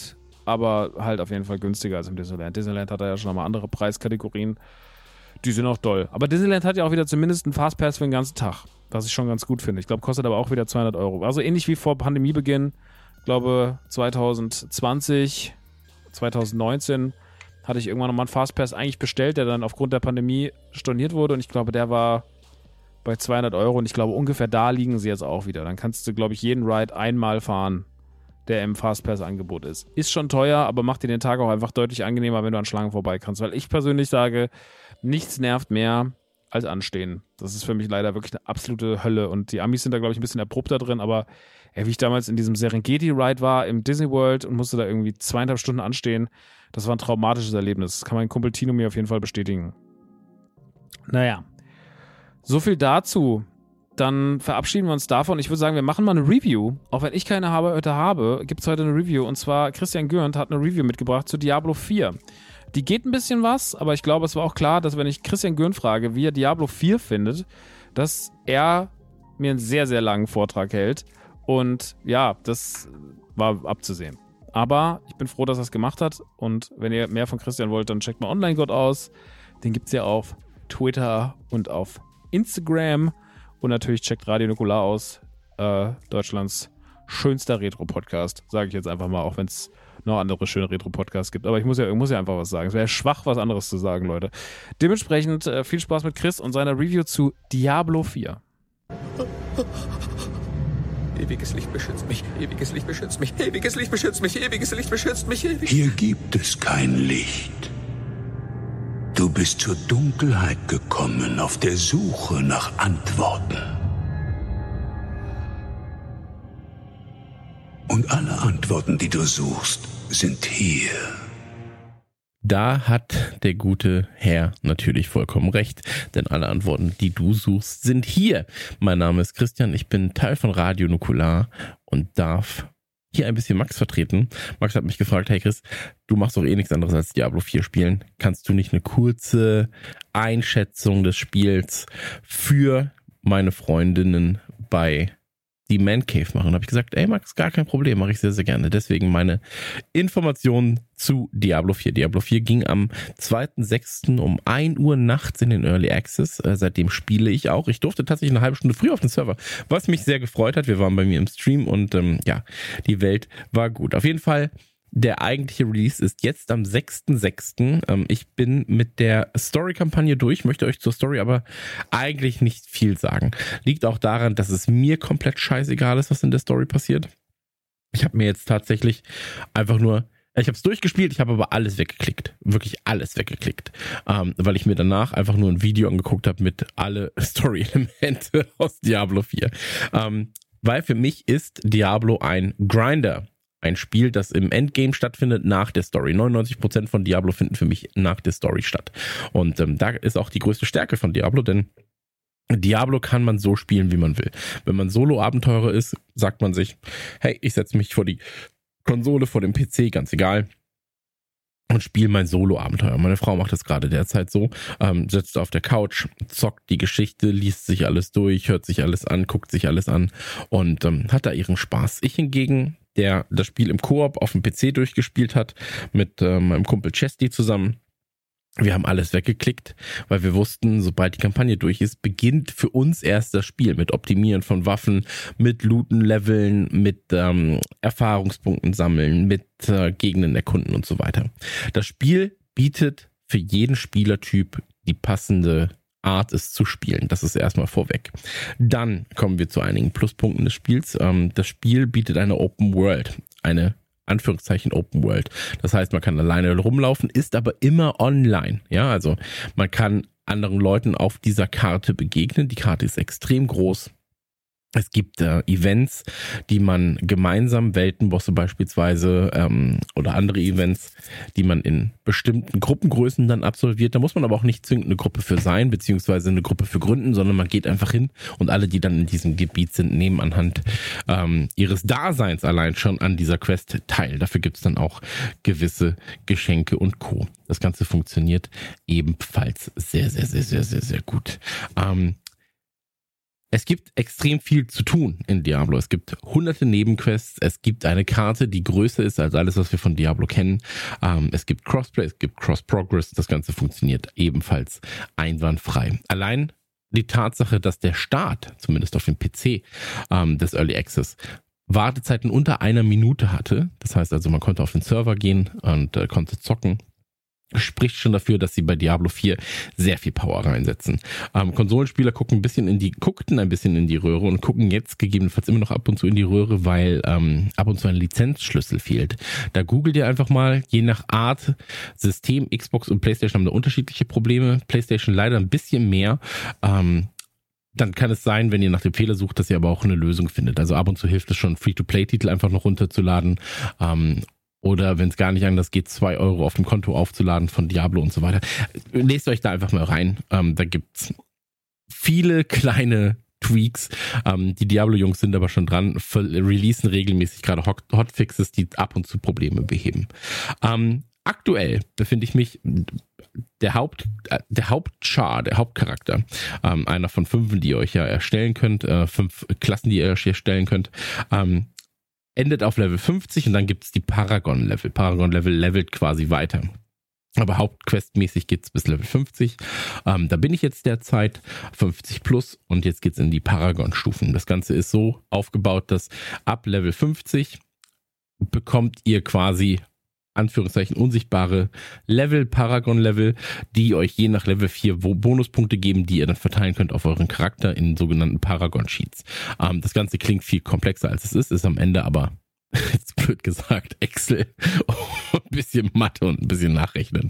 aber halt auf jeden Fall günstiger als im Disneyland. Disneyland hat da ja schon nochmal andere Preiskategorien. Die sind auch doll. Aber Disneyland hat ja auch wieder zumindest einen Fastpass für den ganzen Tag, was ich schon ganz gut finde. Ich glaube, kostet aber auch wieder 200 Euro. Also ähnlich wie vor Pandemiebeginn, ich glaube 2020, 2019 hatte ich irgendwann nochmal einen Fastpass eigentlich bestellt, der dann aufgrund der Pandemie storniert wurde und ich glaube, der war bei 200 Euro und ich glaube, ungefähr da liegen sie jetzt auch wieder. Dann kannst du, glaube ich, jeden Ride einmal fahren, der im Fastpass-Angebot ist. Ist schon teuer, aber macht dir den Tag auch einfach deutlich angenehmer, wenn du an Schlangen vorbei kannst. Weil ich persönlich sage, nichts nervt mehr als anstehen. Das ist für mich leider wirklich eine absolute Hölle. Und die Amis sind da, glaube ich, ein bisschen erprobter drin, aber wie ich damals in diesem Serengeti-Ride war im Disney World und musste da irgendwie 2,5 Stunden anstehen, das war ein traumatisches Erlebnis. Das kann mein Kumpel Tino mir auf jeden Fall bestätigen. Naja, so viel dazu. Dann verabschieden wir uns davon. Ich würde sagen, wir machen mal eine Review. Auch wenn ich keine heute habe, gibt es heute eine Review. Und zwar Christian Gürnt hat eine Review mitgebracht zu Diablo 4. Die geht ein bisschen was, aber ich glaube, es war auch klar, dass wenn ich Christian Gürnt frage, wie er Diablo 4 findet, dass er mir einen sehr, sehr langen Vortrag hält. Und ja, das war abzusehen. Aber ich bin froh, dass er es gemacht hat. Und wenn ihr mehr von Christian wollt, dann checkt mal Online-Gott aus. Den gibt es ja auf Twitter und auf Instagram. Und natürlich checkt Radio Nukular aus. Deutschlands schönster Retro-Podcast. Sage ich jetzt einfach mal, auch wenn es noch andere schöne Retro-Podcasts gibt. Aber ich muss ja einfach was sagen. Es wäre schwach, was anderes zu sagen, Leute. Dementsprechend viel Spaß mit Chris und seiner Review zu Diablo 4.
Ewiges Licht beschützt mich, ewiges Licht beschützt mich, ewiges Licht beschützt mich, ewiges Licht beschützt mich, ewiges...
Hier gibt es kein Licht. Du bist zur Dunkelheit gekommen, auf der Suche nach Antworten. Und alle Antworten, die du suchst, sind hier.
Da hat der gute Herr natürlich vollkommen recht, denn alle Antworten, die du suchst, sind hier. Mein Name ist Christian, ich bin Teil von Radio Nukular und darf hier ein bisschen Max vertreten. Max hat mich gefragt, hey Chris, du machst doch eh nichts anderes als Diablo 4 spielen. Kannst du nicht eine kurze Einschätzung des Spiels für meine Freundinnen bei die Man Cave machen? Und habe ich gesagt, ey Max, gar kein Problem, mache ich sehr, sehr gerne. Deswegen meine Informationen zu Diablo 4. Diablo 4 ging am 2.6. um 1 Uhr nachts in den Early Access. Seitdem spiele ich auch. Ich durfte tatsächlich eine halbe Stunde früher auf den Server, was mich sehr gefreut hat. Wir waren bei mir im Stream und ja, die Welt war gut. Auf jeden Fall, der eigentliche Release ist jetzt am 6.6. Ich bin mit der Story-Kampagne durch, möchte euch zur Story aber eigentlich nicht viel sagen. Liegt auch daran, dass es mir komplett scheißegal ist, was in der Story passiert. Ich habe mir jetzt tatsächlich einfach nur, ich habe es durchgespielt, ich habe aber alles weggeklickt. Wirklich alles weggeklickt. Weil ich mir danach einfach nur ein Video angeguckt habe mit alle Story-Elemente aus Diablo 4. Weil für mich ist Diablo ein Grinder. Ein Spiel, das im Endgame stattfindet nach der Story. 99% von Diablo finden für mich nach der Story statt. Und da ist auch die größte Stärke von Diablo, denn Diablo kann man so spielen, wie man will. Wenn man Solo-Abenteurer ist, sagt man sich, hey, ich setze mich vor die Konsole, vor dem PC, ganz egal, und spiele mein Solo-Abenteuer. Meine Frau macht das gerade derzeit so, sitzt auf der Couch, zockt die Geschichte, liest sich alles durch, hört sich alles an, guckt sich alles an und hat da ihren Spaß. Ich hingegen, der das Spiel im Koop auf dem PC durchgespielt hat, mit meinem Kumpel Chesty zusammen. Wir haben alles weggeklickt, weil wir wussten, sobald die Kampagne durch ist, beginnt für uns erst das Spiel mit Optimieren von Waffen, mit Looten, Leveln, mit Erfahrungspunkten sammeln, mit Gegenden erkunden und so weiter. Das Spiel bietet für jeden Spielertyp die passende Art, es zu spielen. Das ist erstmal vorweg. Dann kommen wir zu einigen Pluspunkten des Spiels. Das Spiel bietet eine Open World, eine Anführungszeichen Open World. Das heißt, man kann alleine rumlaufen, ist aber immer online. Ja, also man kann anderen Leuten auf dieser Karte begegnen. Die Karte ist extrem groß. Es gibt Events, die man gemeinsam, Weltenbosse beispielsweise oder andere Events, die man in bestimmten Gruppengrößen dann absolviert. Da muss man aber auch nicht zwingend eine Gruppe für sein, beziehungsweise eine Gruppe für gründen, sondern man geht einfach hin und alle, die dann in diesem Gebiet sind, nehmen anhand ihres Daseins allein schon an dieser Quest teil. Dafür gibt es dann auch gewisse Geschenke und Co. Das Ganze funktioniert ebenfalls sehr, sehr, sehr, sehr, sehr, sehr gut. Es gibt extrem viel zu tun in Diablo. Es gibt hunderte Nebenquests. Es gibt eine Karte, die größer ist als alles, was wir von Diablo kennen. Es gibt Crossplay, es gibt Cross-Progress. Das Ganze funktioniert ebenfalls einwandfrei. Allein die Tatsache, dass der Start, zumindest auf dem PC des Early Access, Wartezeiten unter 1 Minute hatte. Das heißt also, man konnte auf den Server gehen und konnte zocken. Spricht schon dafür, dass sie bei Diablo 4 sehr viel Power reinsetzen. Konsolenspieler guckten ein bisschen in die Röhre und gucken jetzt gegebenenfalls immer noch ab und zu in die Röhre, weil ab und zu ein Lizenzschlüssel fehlt. Da googelt ihr einfach mal, je nach Art, System, Xbox und PlayStation haben da unterschiedliche Probleme. PlayStation leider ein bisschen mehr. Dann kann es sein, wenn ihr nach dem Fehler sucht, dass ihr aber auch eine Lösung findet. Also ab und zu hilft es schon, Free-to-Play-Titel einfach noch runterzuladen. Oder wenn es gar nicht anders geht, 2 Euro auf dem Konto aufzuladen von Diablo und so weiter. Lest euch da einfach mal rein. Da gibt's viele kleine Tweaks. Die Diablo-Jungs sind aber schon dran, releasen regelmäßig gerade Hotfixes, die ab und zu Probleme beheben. Aktuell befinde ich mich der Hauptcharakter, einer von 5, die ihr euch ja erstellen könnt, 5 Klassen, die ihr euch erstellen könnt, endet auf Level 50 und dann gibt es die Paragon-Level. Paragon-Level levelt quasi weiter. Aber hauptquestmäßig geht's bis Level 50. Da bin ich jetzt derzeit 50 plus und jetzt geht's in die Paragon-Stufen. Das Ganze ist so aufgebaut, dass ab Level 50 bekommt ihr quasi Anführungszeichen unsichtbare Level, Paragon-Level, die euch je nach Level 4 Bonuspunkte geben, die ihr dann verteilen könnt auf euren Charakter in sogenannten Paragon-Sheets. Das Ganze klingt viel komplexer als es ist am Ende aber, jetzt blöd gesagt, Excel, ein bisschen Mathe und ein bisschen Nachrechnen.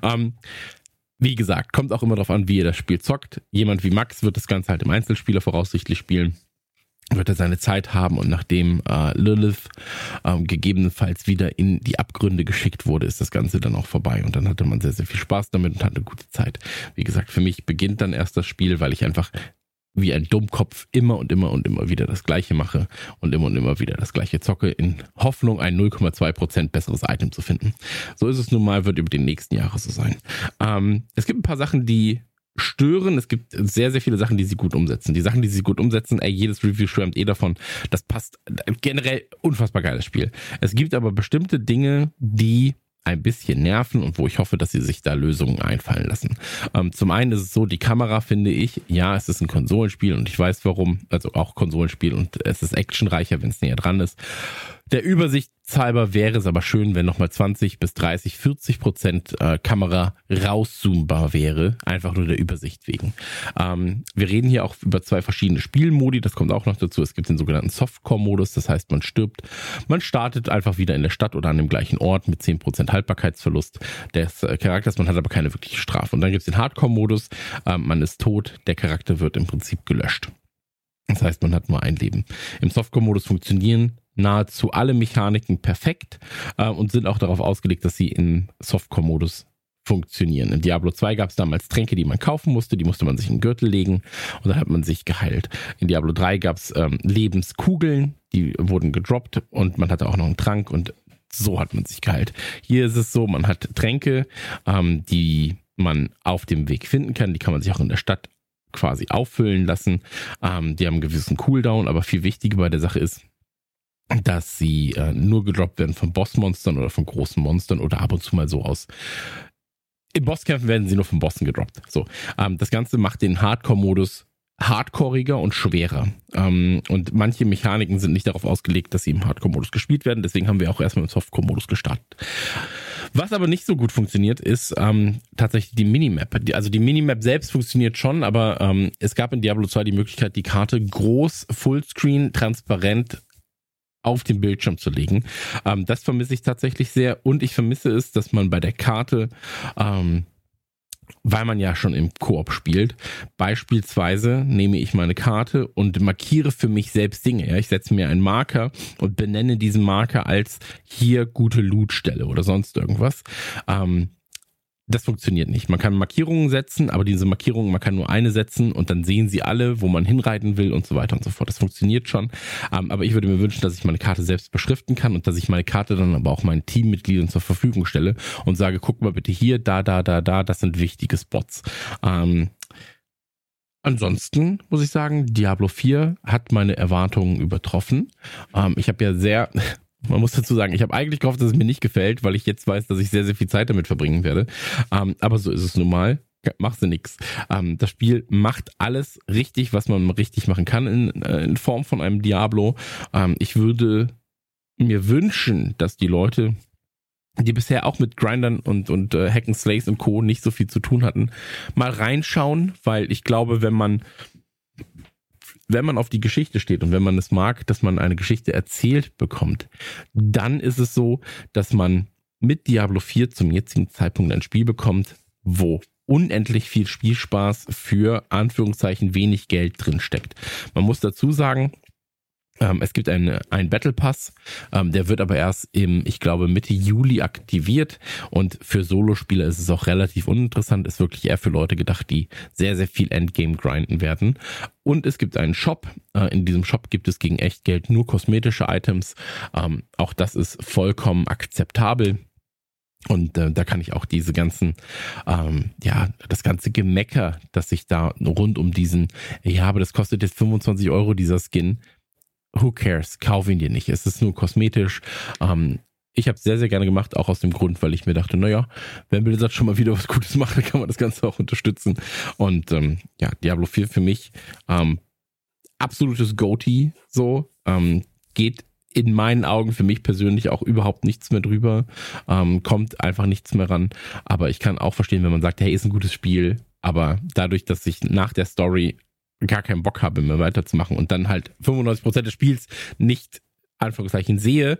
Wie gesagt, kommt auch immer darauf an, wie ihr das Spiel zockt. Jemand wie Max wird das Ganze halt im Einzelspieler voraussichtlich spielen. Wird er seine Zeit haben und nachdem Lilith gegebenenfalls wieder in die Abgründe geschickt wurde, ist das Ganze dann auch vorbei und dann hatte man sehr, sehr viel Spaß damit und hatte eine gute Zeit. Wie gesagt, für mich beginnt dann erst das Spiel, weil ich einfach wie ein Dummkopf immer wieder das Gleiche mache und immer wieder das Gleiche zocke, in Hoffnung, ein 0,2% besseres Item zu finden. So ist es nun mal, wird über die nächsten Jahre so sein. Es gibt ein paar Sachen, die stören. Es gibt sehr, sehr viele Sachen, die sie gut umsetzen. Die Sachen, die sie gut umsetzen, jedes Review schwärmt davon. Das passt generell, unfassbar geiles Spiel. Es gibt aber bestimmte Dinge, die ein bisschen nerven und wo ich hoffe, dass sie sich da Lösungen einfallen lassen. Zum einen ist es so, die Kamera finde ich, ja, es ist ein Konsolenspiel und ich weiß warum, also auch Konsolenspiel und es ist actionreicher, wenn es näher dran ist. Der Übersichtshalber wäre es aber schön, wenn nochmal 20 bis 30, 40% Kamera rauszoombar wäre, einfach nur der Übersicht wegen. Wir reden hier auch über 2 verschiedene Spielmodi, das kommt auch noch dazu. Es gibt den sogenannten Softcore-Modus, das heißt, man startet einfach wieder in der Stadt oder an dem gleichen Ort mit 10% Haltbarkeitsverlust des Charakters, man hat aber keine wirkliche Strafe. Und dann gibt es den Hardcore-Modus, man ist tot, der Charakter wird im Prinzip gelöscht. Das heißt, man hat nur ein Leben. Im Softcore-Modus funktionieren nahezu alle Mechaniken perfekt und sind auch darauf ausgelegt, dass sie im Softcore-Modus funktionieren. In Diablo 2 gab es damals Tränke, die man kaufen musste, die musste man sich in den Gürtel legen und dann hat man sich geheilt. In Diablo 3 gab es Lebenskugeln, die wurden gedroppt und man hatte auch noch einen Trank und so hat man sich geheilt. Hier ist es so, man hat Tränke, die man auf dem Weg finden kann, die kann man sich auch in der Stadt quasi auffüllen lassen. Die haben einen gewissen Cooldown, aber viel wichtiger bei der Sache ist, dass sie nur gedroppt werden von Bossmonstern oder von großen Monstern oder ab und zu mal so aus. In Bosskämpfen werden sie nur von Bossen gedroppt. So, das Ganze macht den Hardcore-Modus hardcoreiger und schwerer. Und manche Mechaniken sind nicht darauf ausgelegt, dass sie im Hardcore-Modus gespielt werden. Deswegen haben wir auch erstmal im Softcore-Modus gestartet. Was aber nicht so gut funktioniert, ist tatsächlich die Minimap. Also die Minimap selbst funktioniert schon, aber es gab in Diablo 2 die Möglichkeit, die Karte groß, Fullscreen, transparent auf den Bildschirm zu legen. Das vermisse ich tatsächlich sehr und ich vermisse es, dass man bei der Karte, weil man ja schon im Koop spielt, beispielsweise nehme ich meine Karte und markiere für mich selbst Dinge. Ja? Ich setze mir einen Marker und benenne diesen Marker als hier gute Lootstelle oder sonst irgendwas. Das funktioniert nicht. Man kann Markierungen setzen, aber diese Markierungen, man kann nur eine setzen und dann sehen sie alle, wo man hinreiten will und so weiter und so fort. Das funktioniert schon. Aber ich würde mir wünschen, dass ich meine Karte selbst beschriften kann und dass ich meine Karte dann aber auch meinen Teammitgliedern zur Verfügung stelle und sage, guck mal bitte hier, da, das sind wichtige Spots. Ansonsten muss ich sagen, Diablo 4 hat meine Erwartungen übertroffen. Ich habe ja man muss dazu sagen, ich habe eigentlich gehofft, dass es mir nicht gefällt, weil ich jetzt weiß, dass ich sehr, sehr viel Zeit damit verbringen werde. Aber so ist es nun mal. Machst du nix. Das Spiel macht alles richtig, was man richtig machen kann in Form von einem Diablo. Ich würde mir wünschen, dass die Leute, die bisher auch mit Grindern und Hack and Slays und Co. nicht so viel zu tun hatten, mal reinschauen, weil ich glaube, wenn man auf die Geschichte steht und wenn man es mag, dass man eine Geschichte erzählt bekommt, dann ist es so, dass man mit Diablo 4 zum jetzigen Zeitpunkt ein Spiel bekommt, wo unendlich viel Spielspaß für Anführungszeichen wenig Geld drin steckt. Man muss dazu sagen, es gibt einen Battle Pass, der wird aber erst ich glaube, Mitte Juli aktiviert und für Solospieler ist es auch relativ uninteressant, ist wirklich eher für Leute gedacht, die sehr, sehr viel Endgame grinden werden. Und es gibt einen Shop, in diesem Shop gibt es gegen Echtgeld nur kosmetische Items, auch das ist vollkommen akzeptabel. Und da kann ich auch diese ganzen, das ganze Gemecker, das sich da rund um diesen, aber das kostet jetzt 25 €, dieser Skin, who cares, kauf ihn dir nicht, es ist nur kosmetisch. Ich habe es sehr, sehr gerne gemacht, auch aus dem Grund, weil ich mir dachte, naja, wenn Blizzard schon mal wieder was Gutes macht, dann kann man das Ganze auch unterstützen. Und Diablo 4 für mich absolutes Goatee, so, geht in meinen Augen für mich persönlich auch überhaupt nichts mehr drüber, kommt einfach nichts mehr ran, aber ich kann auch verstehen, wenn man sagt, hey, ist ein gutes Spiel, aber dadurch, dass ich nach der Story gar keinen Bock habe, mehr weiterzumachen und dann halt 95% des Spiels nicht, Anführungszeichen, sehe,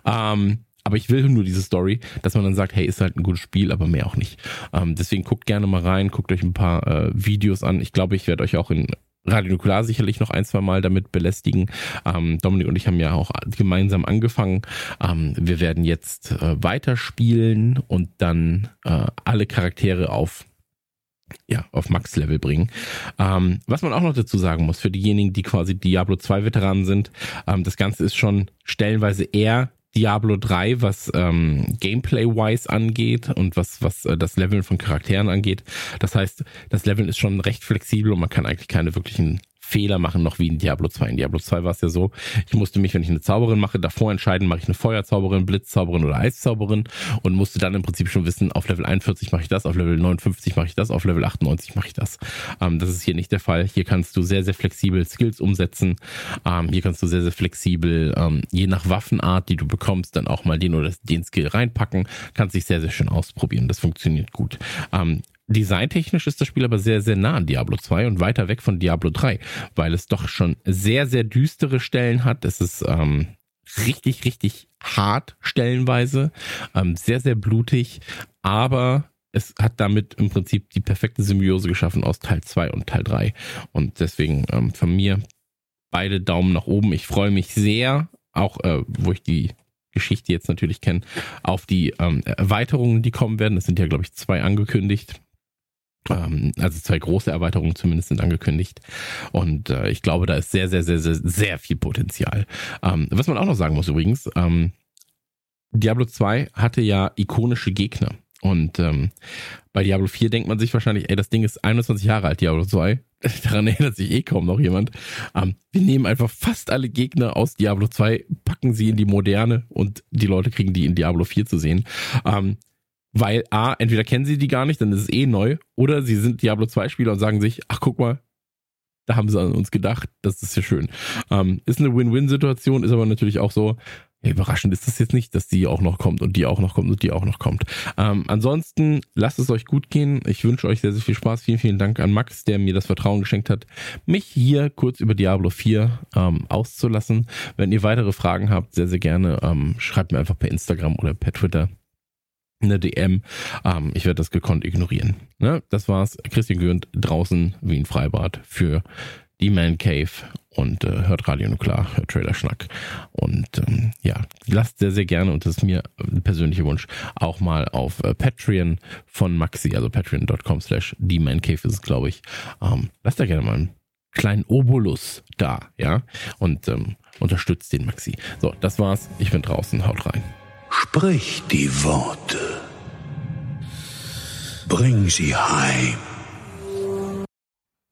aber ich will nur diese Story, dass man dann sagt, hey, ist halt ein gutes Spiel, aber mehr auch nicht. Deswegen guckt gerne mal rein, guckt euch ein paar Videos an. Ich glaube, ich werde euch auch in Radio Nukular sicherlich noch 1-2 Mal damit belästigen. Dominik und ich haben ja auch gemeinsam angefangen. Wir werden jetzt weiterspielen und dann alle Charaktere auf Max-Level bringen. Was man auch noch dazu sagen muss, für diejenigen, die quasi Diablo 2 Veteranen sind, das Ganze ist schon stellenweise eher Diablo 3, was Gameplay-wise angeht und was das Leveln von Charakteren angeht. Das heißt, das Leveln ist schon recht flexibel und man kann eigentlich keine wirklichen Fehler machen, noch wie in Diablo 2. In Diablo 2 war es ja so, ich musste mich, wenn ich eine Zauberin mache, davor entscheiden, mache ich eine Feuerzauberin, Blitzzauberin oder Eiszauberin und musste dann im Prinzip schon wissen, auf Level 41 mache ich das, auf Level 59 mache ich das, auf Level 98 mache ich das. Das ist hier nicht der Fall. Hier kannst du sehr, sehr flexibel Skills umsetzen. Hier kannst du sehr, sehr flexibel, je nach Waffenart, die du bekommst, dann auch mal den oder den Skill reinpacken. Kannst dich sehr, sehr schön ausprobieren. Das funktioniert gut. Designtechnisch ist das Spiel aber sehr, sehr nah an Diablo 2 und weiter weg von Diablo 3, weil es doch schon sehr, sehr düstere Stellen hat. Es ist richtig, richtig hart stellenweise, sehr, sehr blutig, aber es hat damit im Prinzip die perfekte Symbiose geschaffen aus Teil 2 und Teil 3 und deswegen von mir beide Daumen nach oben. Ich freue mich sehr, auch wo ich die Geschichte jetzt natürlich kenne, auf die Erweiterungen, die kommen werden. Es sind ja, glaube ich, 2 angekündigt. Also 2 große Erweiterungen zumindest sind angekündigt. Und ich glaube, da ist sehr, sehr, sehr, sehr, sehr viel Potenzial. Was man auch noch sagen muss übrigens, Diablo 2 hatte ja ikonische Gegner. Und bei Diablo 4 denkt man sich wahrscheinlich, das Ding ist 21 Jahre alt, Diablo 2. Daran erinnert sich kaum noch jemand. Wir nehmen einfach fast alle Gegner aus Diablo 2, packen sie in die Moderne und die Leute kriegen die in Diablo 4 zu sehen. Weil entweder kennen sie die gar nicht, dann ist es neu, oder sie sind Diablo 2 Spieler und sagen sich, ach guck mal, da haben sie an uns gedacht, das ist ja schön. Ist eine Win-Win-Situation, ist aber natürlich auch so, überraschend ist das jetzt nicht, dass die auch noch kommt und die auch noch kommt und die auch noch kommt. Ansonsten lasst es euch gut gehen. Ich wünsche euch sehr, sehr viel Spaß. Vielen, vielen Dank an Max, der mir das Vertrauen geschenkt hat, mich hier kurz über Diablo 4 auszulassen. Wenn ihr weitere Fragen habt, sehr, sehr gerne, schreibt mir einfach per Instagram oder per Twitter eine DM. Ich werde das gekonnt ignorieren. Ne? Das war's. Christian Gürnt draußen wie ein Freibad für die Man Cave und hört Radio Nukular, hört Trailer Schnack und lasst sehr, sehr gerne, und das ist mir ein persönlicher Wunsch, auch mal auf Patreon von Maxi, also patreon.com/themancave ist es, glaube ich. Lasst da gerne mal einen kleinen Obolus da, ja, und unterstützt den Maxi. So, das war's. Ich bin draußen. Haut rein.
Sprich die Worte. Bring sie heim.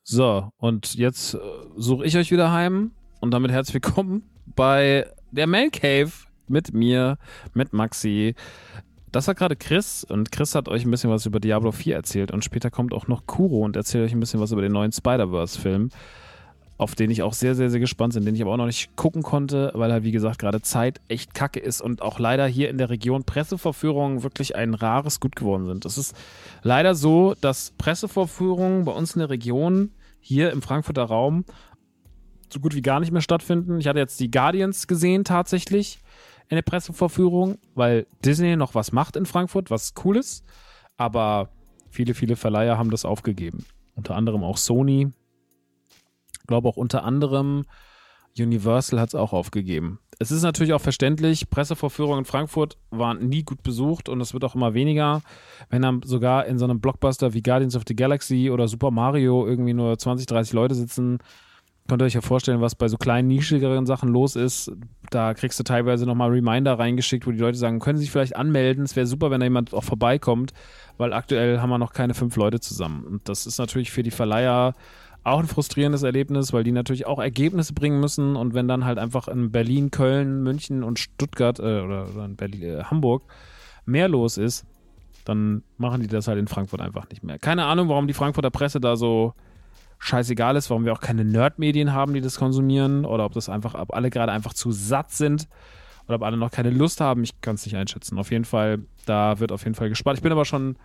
So, und jetzt suche ich euch wieder heim und damit herzlich willkommen bei der Man Cave mit mir, mit Maxi. Das war gerade Chris und Chris hat euch ein bisschen was über Diablo 4 erzählt und später kommt auch noch Kuro und erzählt euch ein bisschen was über den neuen Spider-Verse-Film, auf den ich auch sehr, sehr, sehr gespannt bin, den ich aber auch noch nicht gucken konnte, weil halt, wie gesagt, gerade Zeit echt kacke ist und auch leider hier in der Region Pressevorführungen wirklich ein rares Gut geworden sind. Es ist leider so, dass Pressevorführungen bei uns in der Region, hier im Frankfurter Raum, so gut wie gar nicht mehr stattfinden. Ich hatte jetzt die Guardians gesehen tatsächlich in der Pressevorführung, weil Disney noch was macht in Frankfurt, was cool ist, aber viele, viele Verleiher haben das aufgegeben. Unter anderem auch Sony. Ich glaube auch unter anderem Universal hat es auch aufgegeben. Es ist natürlich auch verständlich, Pressevorführungen in Frankfurt waren nie gut besucht und es wird auch immer weniger, wenn dann sogar in so einem Blockbuster wie Guardians of the Galaxy oder Super Mario irgendwie nur 20, 30 Leute sitzen. Könnt ihr euch ja vorstellen, was bei so kleinen, nischigeren Sachen los ist. Da kriegst du teilweise nochmal Reminder reingeschickt, wo die Leute sagen, können Sie sich vielleicht anmelden? Es wäre super, wenn da jemand auch vorbeikommt, weil aktuell haben wir noch keine 5 Leute zusammen. Und das ist natürlich für die Verleiher auch ein frustrierendes Erlebnis, weil die natürlich auch Ergebnisse bringen müssen. Und wenn dann halt einfach in Berlin, Köln, München und Stuttgart oder in Berlin, Hamburg mehr los ist, dann machen die das halt in Frankfurt einfach nicht mehr. Keine Ahnung, warum die Frankfurter Presse da so scheißegal ist, warum wir auch keine Nerd-Medien haben, die das konsumieren oder ob das einfach, ob alle gerade einfach zu satt sind oder ob alle noch keine Lust haben, ich kann es nicht einschätzen. Auf jeden Fall, da wird auf jeden Fall gespart. Ich bin aber schon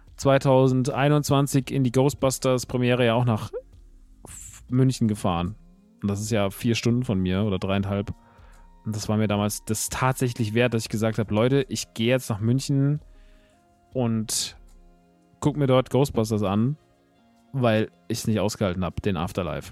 2021 in die Ghostbusters-Premiere ja auch nach München gefahren. Und das ist ja 4 Stunden von mir oder 3,5. Und das war mir damals das tatsächlich wert, dass ich gesagt habe, Leute, ich gehe jetzt nach München und gucke mir dort Ghostbusters an, weil ich es nicht ausgehalten habe, den Afterlife.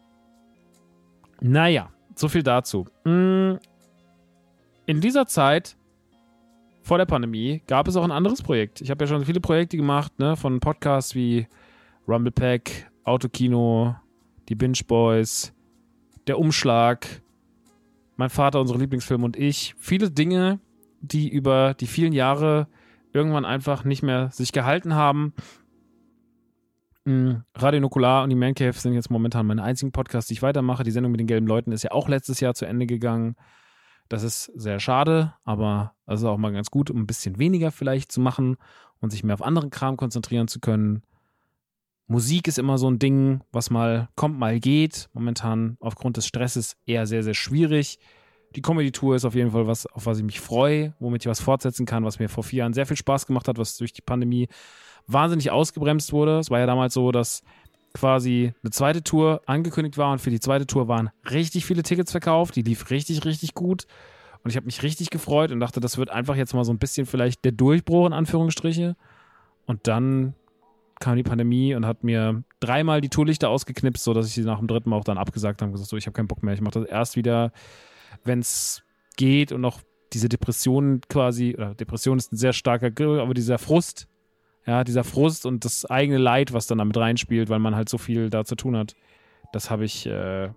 Naja, so viel dazu. In dieser Zeit, vor der Pandemie, gab es auch ein anderes Projekt. Ich habe ja schon viele Projekte gemacht, ne, von Podcasts wie Rumblepack, Autokino, die Binge Boys, der Umschlag, mein Vater, unsere Lieblingsfilme und ich. Viele Dinge, die über die vielen Jahre irgendwann einfach nicht mehr sich gehalten haben. Radio Nukular und die Man Cave sind jetzt momentan meine einzigen Podcasts, die ich weitermache. Die Sendung mit den gelben Leuten ist ja auch letztes Jahr zu Ende gegangen. Das ist sehr schade, aber das ist auch mal ganz gut, um ein bisschen weniger vielleicht zu machen und sich mehr auf anderen Kram konzentrieren zu können. Musik ist immer so ein Ding, was mal kommt, mal geht. Momentan aufgrund des Stresses eher sehr, sehr schwierig. Die Comedy-Tour ist auf jeden Fall was, auf was ich mich freue, womit ich was fortsetzen kann, was mir vor 4 Jahren sehr viel Spaß gemacht hat, was durch die Pandemie wahnsinnig ausgebremst wurde. Es war ja damals so, dass quasi eine zweite Tour angekündigt war und für die zweite Tour waren richtig viele Tickets verkauft. Die lief richtig, richtig gut und ich habe mich richtig gefreut und dachte, das wird einfach jetzt mal so ein bisschen vielleicht der Durchbruch in Anführungsstriche. Und dann kam die Pandemie und hat mir 3-mal die Tourlichter ausgeknipst, sodass ich sie nach dem 3. Mal auch dann abgesagt habe und gesagt, so, ich habe keinen Bock mehr. Ich mache das erst wieder, wenn es geht und noch diese Depression quasi, oder Depression ist ein sehr starker Grill, aber dieser Frust und das eigene Leid, was dann damit reinspielt, weil man halt so viel da zu tun hat, das habe ich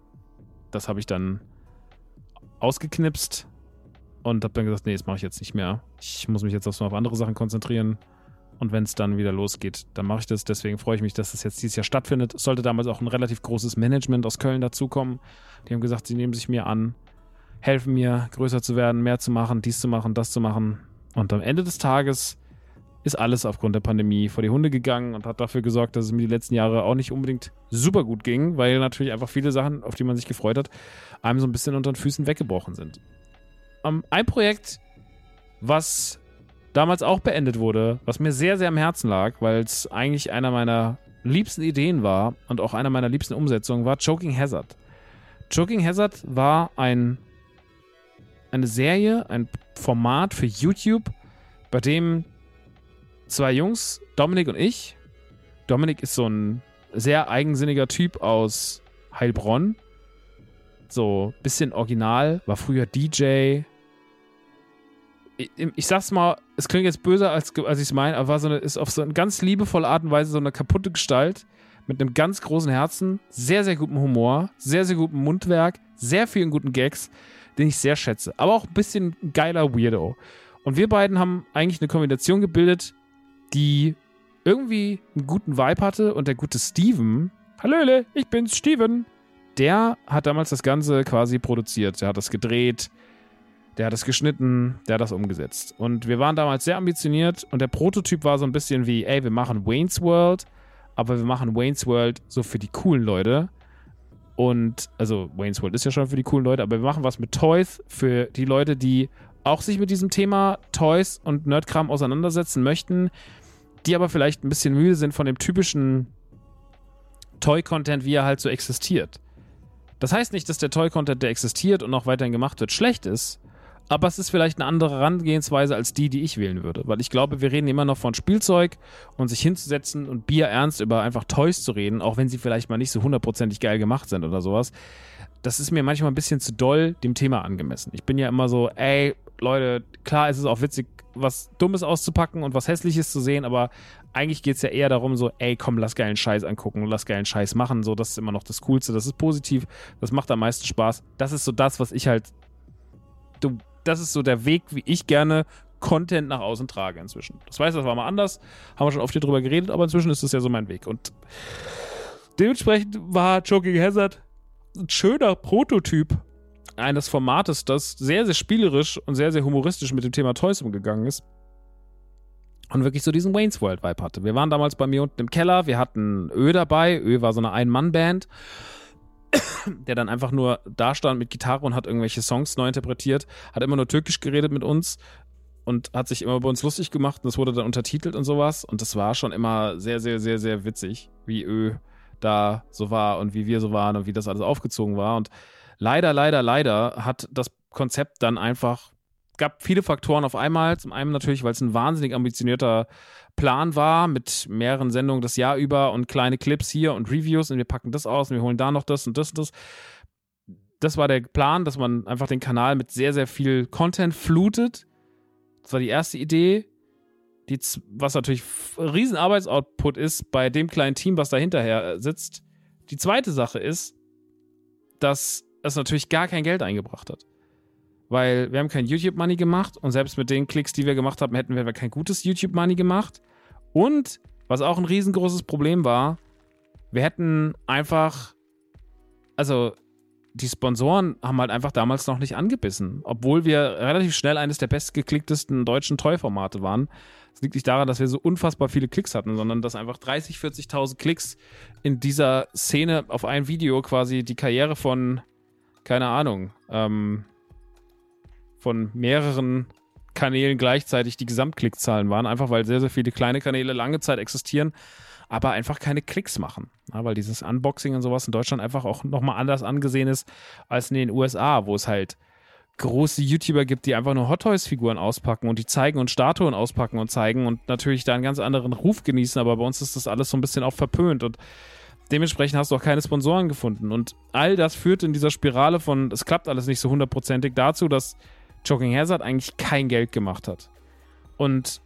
dann ausgeknipst und habe dann gesagt, nee, das mache ich jetzt nicht mehr. Ich muss mich jetzt auf andere Sachen konzentrieren und wenn es dann wieder losgeht, dann mache ich das. Deswegen freue ich mich, dass das jetzt dieses Jahr stattfindet. Es sollte damals auch ein relativ großes Management aus Köln dazukommen. Die haben gesagt, sie nehmen sich mir an, helfen mir, größer zu werden, mehr zu machen, dies zu machen, das zu machen. Und am Ende des Tages ist alles aufgrund der Pandemie vor die Hunde gegangen und hat dafür gesorgt, dass es mir die letzten Jahre auch nicht unbedingt super gut ging, weil natürlich einfach viele Sachen, auf die man sich gefreut hat, einem so ein bisschen unter den Füßen weggebrochen sind. Ein Projekt, was damals auch beendet wurde, was mir sehr, sehr am Herzen lag, weil es eigentlich einer meiner liebsten Ideen war und auch einer meiner liebsten Umsetzungen, war Choking Hazard. Choking Hazard war eine Serie, ein Format für YouTube, bei dem 2 Jungs, Dominik und ich. Dominik ist so ein sehr eigensinniger Typ aus Heilbronn. So ein bisschen original, war früher DJ. Ich sag's mal, es klingt jetzt böser, als ich es meine, aber ist auf so eine ganz liebevolle Art und Weise so eine kaputte Gestalt mit einem ganz großen Herzen, sehr, sehr gutem Humor, sehr, sehr gutem Mundwerk, sehr vielen guten Gags, den ich sehr schätze. Aber auch ein bisschen geiler Weirdo. Und wir beiden haben eigentlich eine Kombination gebildet, die irgendwie einen guten Vibe hatte und der gute Steven Hallöle, ich bin's, Steven. Der hat damals das Ganze quasi produziert. Der hat das gedreht, der hat es geschnitten, der hat das umgesetzt. Und wir waren damals sehr ambitioniert und der Prototyp war so ein bisschen wie, ey, wir machen Wayne's World, aber wir machen Wayne's World so für die coolen Leute. Und, also Wayne's World ist ja schon für die coolen Leute, aber wir machen was mit Toys für die Leute, die auch sich mit diesem Thema Toys und Nerdkram auseinandersetzen möchten, die aber vielleicht ein bisschen müde sind von dem typischen Toy-Content, wie er halt so existiert. Das heißt nicht, dass der Toy-Content, der existiert und noch weiterhin gemacht wird, schlecht ist, aber es ist vielleicht eine andere Herangehensweise als die ich wählen würde. Weil ich glaube, wir reden immer noch von Spielzeug und sich hinzusetzen und bierernst über einfach Toys zu reden, auch wenn sie vielleicht mal nicht so hundertprozentig geil gemacht sind oder sowas. Das ist mir manchmal ein bisschen zu doll dem Thema angemessen. Ich bin ja immer so, ey, Leute, klar ist es auch witzig, was Dummes auszupacken und was Hässliches zu sehen, aber eigentlich geht es ja eher darum, so, ey, komm, lass geilen Scheiß angucken, lass geilen Scheiß machen, so, das ist immer noch das Coolste, das ist positiv, das macht am meisten Spaß. Das ist so das, was ich halt, das ist so der Weg, wie ich gerne Content nach außen trage inzwischen. Das war mal anders, haben wir schon oft hier drüber geredet, aber inzwischen ist das ja so mein Weg. Und dementsprechend war Choking Hazard ein schöner Prototyp eines Formates, das sehr, sehr spielerisch und sehr, sehr humoristisch mit dem Thema Toys umgegangen ist und wirklich so diesen Wayne's World Vibe hatte. Wir waren damals bei mir unten im Keller, wir hatten Ö dabei, Ö war so eine Ein-Mann-Band, der dann einfach nur da stand mit Gitarre und hat irgendwelche Songs neu interpretiert, hat immer nur türkisch geredet mit uns und hat sich immer über uns lustig gemacht und das wurde dann untertitelt und sowas und das war schon immer sehr, sehr, sehr, sehr witzig, wie Ö da so war und wie wir so waren und wie das alles aufgezogen war und leider hat das Konzept dann einfach, gab viele Faktoren auf einmal. Zum einen natürlich, weil es ein wahnsinnig ambitionierter Plan war mit mehreren Sendungen das Jahr über und kleine Clips hier und Reviews und wir packen das aus und wir holen da noch das und das und das. Das war der Plan, dass man einfach den Kanal mit sehr, sehr viel Content flutet. Das war die erste Idee, was natürlich ein riesen Arbeitsoutput ist bei dem kleinen Team, was da hinterher sitzt. Die zweite Sache ist, dass es natürlich gar kein Geld eingebracht hat. Weil wir haben kein YouTube-Money gemacht und selbst mit den Klicks, die wir gemacht haben, hätten wir kein gutes YouTube-Money gemacht. Und, was auch ein riesengroßes Problem war, wir hätten einfach, also die Sponsoren haben halt einfach damals noch nicht angebissen, obwohl wir relativ schnell eines der bestgeklicktesten deutschen Toy-Formate waren. Das liegt nicht daran, dass wir so unfassbar viele Klicks hatten, sondern dass einfach 30.000, 40.000 Klicks in dieser Szene auf ein Video quasi die Karriere von, keine Ahnung, von mehreren Kanälen gleichzeitig die Gesamtklickzahlen waren, einfach weil sehr, sehr viele kleine Kanäle lange Zeit existieren, aber einfach keine Klicks machen. Ja, weil dieses Unboxing und sowas in Deutschland einfach auch nochmal anders angesehen ist als in den USA, wo es halt große YouTuber gibt, die einfach nur Hot Toys-Figuren auspacken und die zeigen und Statuen auspacken und zeigen und natürlich da einen ganz anderen Ruf genießen, aber bei uns ist das alles so ein bisschen auch verpönt und dementsprechend hast du auch keine Sponsoren gefunden und all das führt in dieser Spirale von, es klappt alles nicht so hundertprozentig dazu, dass Choking Hazard eigentlich kein Geld gemacht hat. Und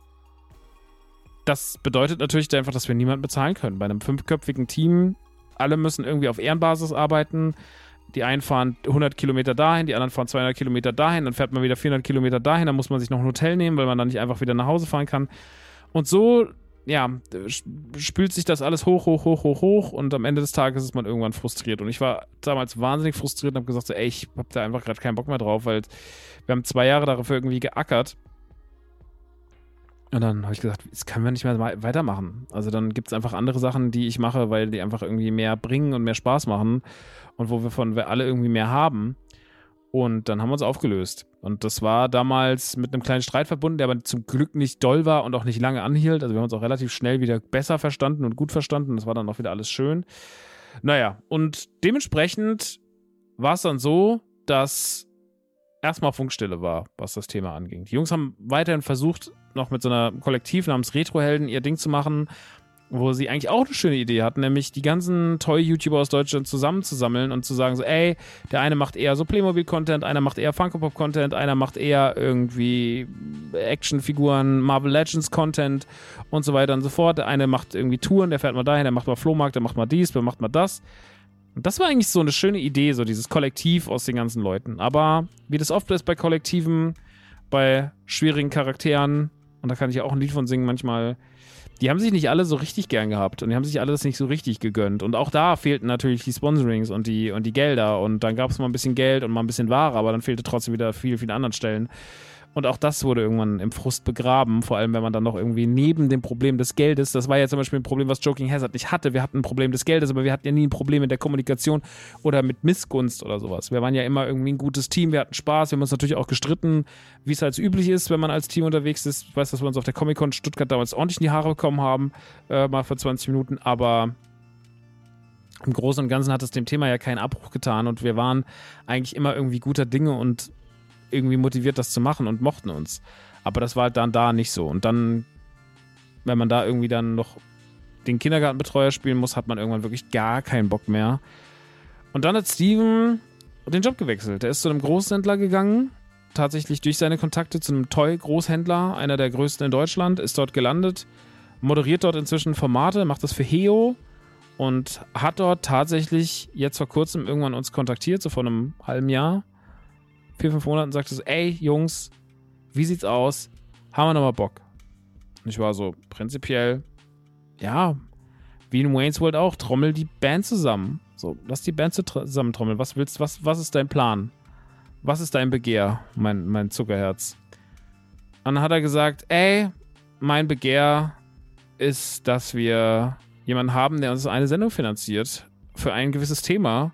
das bedeutet natürlich einfach, dass wir niemanden bezahlen können. Bei einem 5-köpfigen Team, alle müssen irgendwie auf Ehrenbasis arbeiten. Die einen fahren 100 Kilometer dahin, die anderen fahren 200 Kilometer dahin, dann fährt man wieder 400 Kilometer dahin, dann muss man sich noch ein Hotel nehmen, weil man dann nicht einfach wieder nach Hause fahren kann. Und so, ja, spült sich das alles hoch und am Ende des Tages ist man irgendwann frustriert. Und ich war damals wahnsinnig frustriert und habe gesagt, so, ey, ich habe da einfach gerade keinen Bock mehr drauf, weil wir haben 2 Jahre dafür irgendwie geackert. Und dann habe ich gesagt, das können wir nicht mehr weitermachen. Also dann gibt es einfach andere Sachen, die ich mache, weil die einfach irgendwie mehr bringen und mehr Spaß machen und wo wir alle irgendwie mehr haben. Und dann haben wir uns aufgelöst. Und das war damals mit einem kleinen Streit verbunden, der aber zum Glück nicht doll war und auch nicht lange anhielt. Also wir haben uns auch relativ schnell wieder besser verstanden und gut verstanden. Das war dann auch wieder alles schön. Naja, und dementsprechend war es dann so, dass erstmal Funkstille war, was das Thema anging. Die Jungs haben weiterhin versucht, noch mit so einer Kollektiv namens Retrohelden ihr Ding zu machen, wo sie eigentlich auch eine schöne Idee hatten, nämlich die ganzen Toy-YouTuber aus Deutschland zusammenzusammeln und zu sagen so, ey, der eine macht eher so Playmobil-Content, einer macht eher Funko-Pop-Content, einer macht eher irgendwie Actionfiguren, Marvel Legends-Content und so weiter und so fort. Der eine macht irgendwie Touren, der fährt mal dahin, der macht mal Flohmarkt, der macht mal dies, der macht mal das. Und das war eigentlich so eine schöne Idee, so dieses Kollektiv aus den ganzen Leuten. Aber wie das oft ist bei Kollektiven, bei schwierigen Charakteren, und da kann ich ja auch ein Lied von singen manchmal, die haben sich nicht alle so richtig gern gehabt und die haben sich alle das nicht so richtig gegönnt. Und auch da fehlten natürlich die Sponsorings und die Gelder und dann gab es mal ein bisschen Geld und mal ein bisschen Ware, aber dann fehlte trotzdem wieder viel anderen Stellen. Und auch das wurde irgendwann im Frust begraben, vor allem wenn man dann noch irgendwie neben dem Problem des Geldes, das war ja zum Beispiel ein Problem, was Joking Hazard nicht hatte. Wir hatten ein Problem des Geldes, aber wir hatten ja nie ein Problem mit der Kommunikation oder mit Missgunst oder sowas. Wir waren ja immer irgendwie ein gutes Team, wir hatten Spaß, wir haben uns natürlich auch gestritten, wie es halt so üblich ist, wenn man als Team unterwegs ist. Ich weiß, dass wir uns auf der Comic-Con Stuttgart damals ordentlich in die Haare bekommen haben, mal für 20 Minuten, aber im Großen und Ganzen hat es dem Thema ja keinen Abbruch getan und wir waren eigentlich immer irgendwie guter Dinge und irgendwie motiviert, das zu machen und mochten uns. Aber das war halt dann da nicht so. Und dann, wenn man da irgendwie dann noch den Kindergartenbetreuer spielen muss, hat man irgendwann wirklich gar keinen Bock mehr. Und dann hat Steven den Job gewechselt. Er ist zu einem Großhändler gegangen, tatsächlich durch seine Kontakte zu einem Toy-Großhändler, einer der größten in Deutschland, ist dort gelandet, moderiert dort inzwischen Formate, macht das für Heo und hat dort tatsächlich jetzt vor kurzem irgendwann uns kontaktiert, so vor einem halben Jahr, 4-5 Monaten, sagte so, ey, Jungs, wie sieht's aus? Haben wir nochmal Bock? Und ich war so, prinzipiell, ja, wie in Wayne's World auch, trommel die Band zusammen. So, lass die Band zusammen trommeln. Was willst, was ist dein Plan? Was ist dein Begehr, mein Zuckerherz? Und dann hat er gesagt, ey, mein Begehr ist, dass wir jemanden haben, der uns eine Sendung finanziert für ein gewisses Thema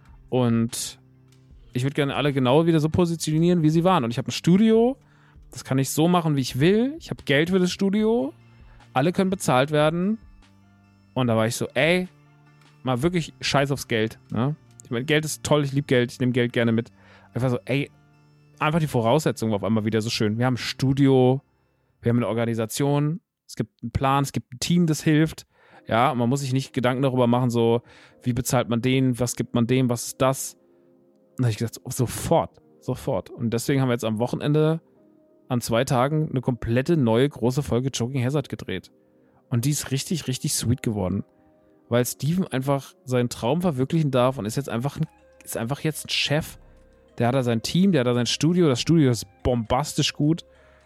und ich würde gerne alle genau wieder so positionieren, wie sie waren. Und ich habe ein Studio, das kann ich so machen, wie ich will. Ich habe Geld für das Studio. Alle können bezahlt werden. Und da war ich so, ey, mal wirklich scheiß aufs Geld. Ne? Ich meine, Geld ist toll, ich liebe Geld, ich nehme Geld gerne mit. Einfach so, ey, einfach die Voraussetzungen war auf einmal wieder so schön. Wir haben ein Studio, wir haben eine Organisation, es gibt einen Plan, es gibt ein Team, das hilft. Ja, und man muss sich nicht Gedanken darüber machen, so, wie bezahlt man den, was gibt man dem, was ist das? Und da habe ich gesagt, sofort. Und deswegen haben wir jetzt am Wochenende an 2 Tagen eine komplette neue große Folge Joking Hazard gedreht. Und die ist richtig, richtig sweet geworden. Weil Steven einfach seinen Traum verwirklichen darf und ist einfach jetzt ein Chef. Der hat da sein Team, der hat da sein Studio. Das Studio ist bombastisch gut.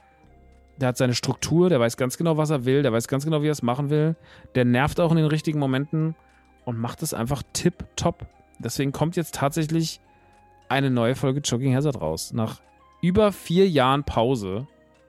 Der hat seine Struktur, der weiß ganz genau, was er will, der weiß ganz genau, wie er es machen will. Der nervt auch in den richtigen Momenten und macht es einfach tipptopp. Deswegen kommt jetzt tatsächlich eine neue Folge Joking Hazard raus. Nach über 4 Jahren Pause.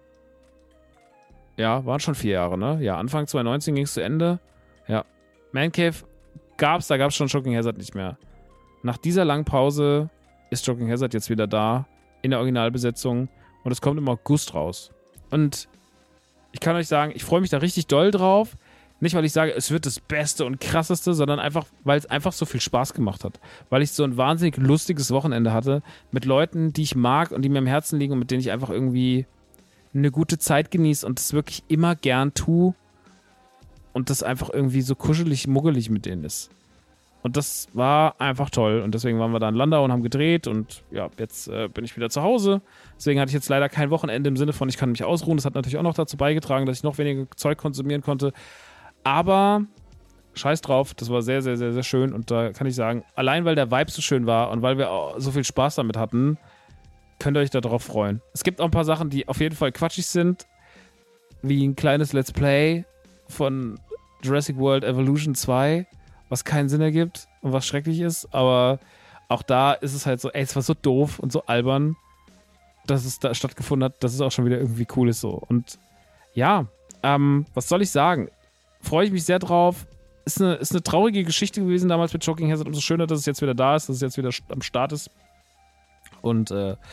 Ja, waren schon 4 Jahre, ne? Ja, Anfang 2019 ging es zu Ende. Ja, Man Cave da gab es schon Joking Hazard nicht mehr. Nach dieser langen Pause ist Joking Hazard jetzt wieder da, in der Originalbesetzung und es kommt im August raus. Und ich kann euch sagen, ich freue mich da richtig doll drauf. Nicht, weil ich sage, es wird das Beste und Krasseste, sondern einfach, weil es einfach so viel Spaß gemacht hat. Weil ich so ein wahnsinnig lustiges Wochenende hatte mit Leuten, die ich mag und die mir am Herzen liegen und mit denen ich einfach irgendwie eine gute Zeit genieße und das wirklich immer gern tue und das einfach irgendwie so kuschelig, muggelig mit denen ist. Und das war einfach toll und deswegen waren wir da in Landau und haben gedreht und ja, jetzt bin ich wieder zu Hause. Deswegen hatte ich jetzt leider kein Wochenende im Sinne von, ich kann mich ausruhen. Das hat natürlich auch noch dazu beigetragen, dass ich noch weniger Zeug konsumieren konnte. Aber scheiß drauf, das war sehr, sehr, sehr, sehr schön und da kann ich sagen, allein weil der Vibe so schön war und weil wir auch so viel Spaß damit hatten, könnt ihr euch darauf freuen. Es gibt auch ein paar Sachen, die auf jeden Fall quatschig sind, wie ein kleines Let's Play von Jurassic World Evolution 2, was keinen Sinn ergibt und was schrecklich ist, aber auch da ist es halt so, ey, es war so doof und so albern, dass es da stattgefunden hat, dass es auch schon wieder irgendwie cool ist so. Und ja, was soll ich sagen? Freue ich mich sehr drauf. Ist eine traurige Geschichte gewesen damals mit Joking Hazard. Umso schöner, dass es jetzt wieder da ist, dass es jetzt wieder am Start ist. Und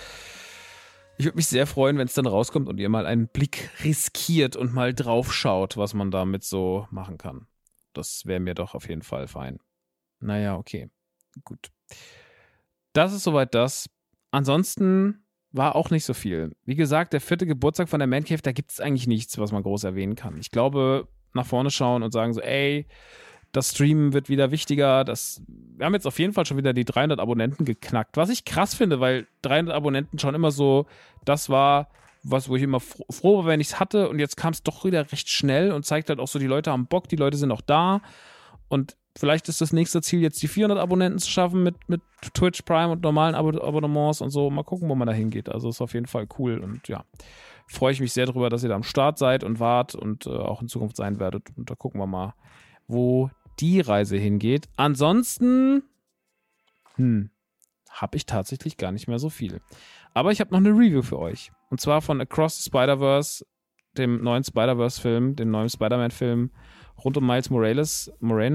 ich würde mich sehr freuen, wenn es dann rauskommt und ihr mal einen Blick riskiert und mal drauf schaut, was man damit so machen kann. Das wäre mir doch auf jeden Fall fein. Naja, okay. Gut. Das ist soweit das. Ansonsten war auch nicht so viel. Wie gesagt, der 4. Geburtstag von der Man Cave, da gibt es eigentlich nichts, was man groß erwähnen kann. Ich glaube, nach vorne schauen und sagen so, ey, das Streamen wird wieder wichtiger. Wir haben jetzt auf jeden Fall schon wieder die 300 Abonnenten geknackt. Was ich krass finde, weil 300 Abonnenten schon immer so, das war was, wo ich immer froh war, wenn ich es hatte. Und jetzt kam es doch wieder recht schnell und zeigt halt auch so, die Leute haben Bock, die Leute sind auch da. Und vielleicht ist das nächste Ziel jetzt die 400 Abonnenten zu schaffen mit Twitch Prime und normalen Abonnements und so. Mal gucken, wo man da hingeht. Also ist auf jeden Fall cool und ja, freue ich mich sehr darüber, dass ihr da am Start seid und wart und auch in Zukunft sein werdet. Und da gucken wir mal, wo die Reise hingeht. Ansonsten habe ich tatsächlich gar nicht mehr so viel. Aber ich habe noch eine Review für euch. Und zwar von Across the Spider-Verse, dem neuen Spider-Verse-Film, dem neuen Spider-Man-Film rund um Miles Morales.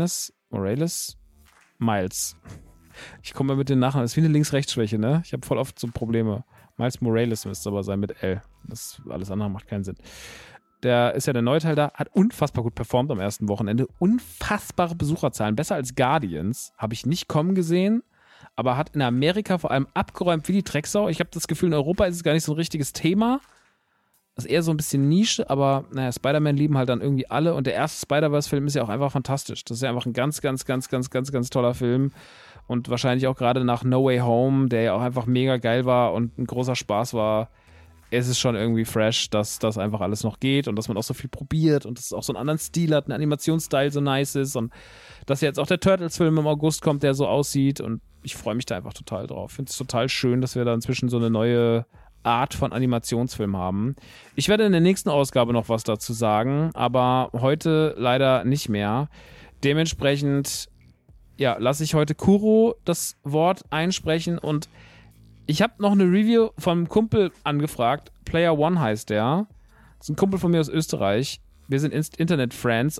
Miles. Ich komme mal mit den Nachnamen. Das ist wie eine Links-Rechts-Schwäche, ne? Ich habe voll oft so Probleme. Miles Morales müsste aber sein mit L. Das alles andere macht keinen Sinn. Der ist ja der neue Teil da, hat unfassbar gut performt am ersten Wochenende. Unfassbare Besucherzahlen. Besser als Guardians. Habe ich nicht kommen gesehen. Aber hat in Amerika vor allem abgeräumt wie die Drecksau. Ich habe das Gefühl, in Europa ist es gar nicht so ein richtiges Thema. Das ist eher so ein bisschen Nische, aber naja, Spider-Man lieben halt dann irgendwie alle. Und der erste Spider-Verse-Film ist ja auch einfach fantastisch. Das ist ja einfach ein ganz toller Film. Und wahrscheinlich auch gerade nach No Way Home, der ja auch einfach mega geil war und ein großer Spaß war. Es ist schon irgendwie fresh, dass das einfach alles noch geht und dass man auch so viel probiert und dass es auch so einen anderen Stil hat, einen Animationsstyle so nice ist und dass jetzt auch der Turtles-Film im August kommt, der so aussieht und ich freue mich da einfach total drauf. Ich finde es total schön, dass wir da inzwischen so eine neue Art von Animationsfilm haben. Ich werde in der nächsten Ausgabe noch was dazu sagen, aber heute leider nicht mehr. Dementsprechend, ja, lasse ich heute Kuro das Wort einsprechen und ich habe noch eine Review von einem Kumpel angefragt. Player One heißt der. Das ist ein Kumpel von mir aus Österreich. Wir sind Internet-Friends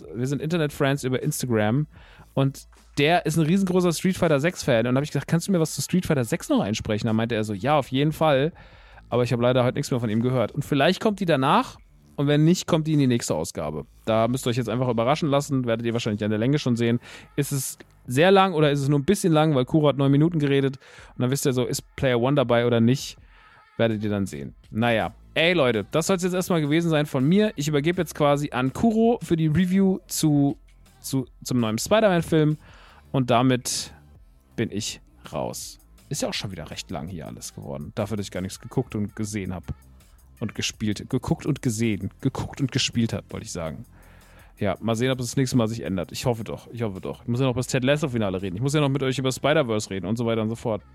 über Instagram. Und der ist ein riesengroßer Street Fighter 6 Fan. Und da habe ich gesagt, kannst du mir was zu Street Fighter 6 noch einsprechen? Da meinte er so, ja, auf jeden Fall. Aber ich habe leider heute nichts mehr von ihm gehört. Und vielleicht kommt die danach. Und wenn nicht, kommt die in die nächste Ausgabe. Da müsst ihr euch jetzt einfach überraschen lassen. Werdet ihr wahrscheinlich an der Länge schon sehen. Ist es sehr lang oder ist es nur ein bisschen lang, weil Kuro hat 9 Minuten geredet. Und dann wisst ihr so, ist Player One dabei oder nicht. Werdet ihr dann sehen. Naja, ey Leute, das soll es jetzt erstmal gewesen sein von mir. Ich übergebe jetzt quasi an Kuro für die Review zum neuen Spider-Man-Film. Und damit bin ich raus. Ist ja auch schon wieder recht lang hier alles geworden. Dafür, dass ich gar nichts geguckt und gesehen habe. Und gespielt. Geguckt und gesehen. Geguckt und gespielt habe, wollte ich sagen. Ja, mal sehen, ob es das nächste Mal sich ändert. Ich hoffe doch. Ich muss ja noch über das Ted Lasso-Finale reden. Ich muss ja noch mit euch über Spider-Verse reden und so weiter und so fort.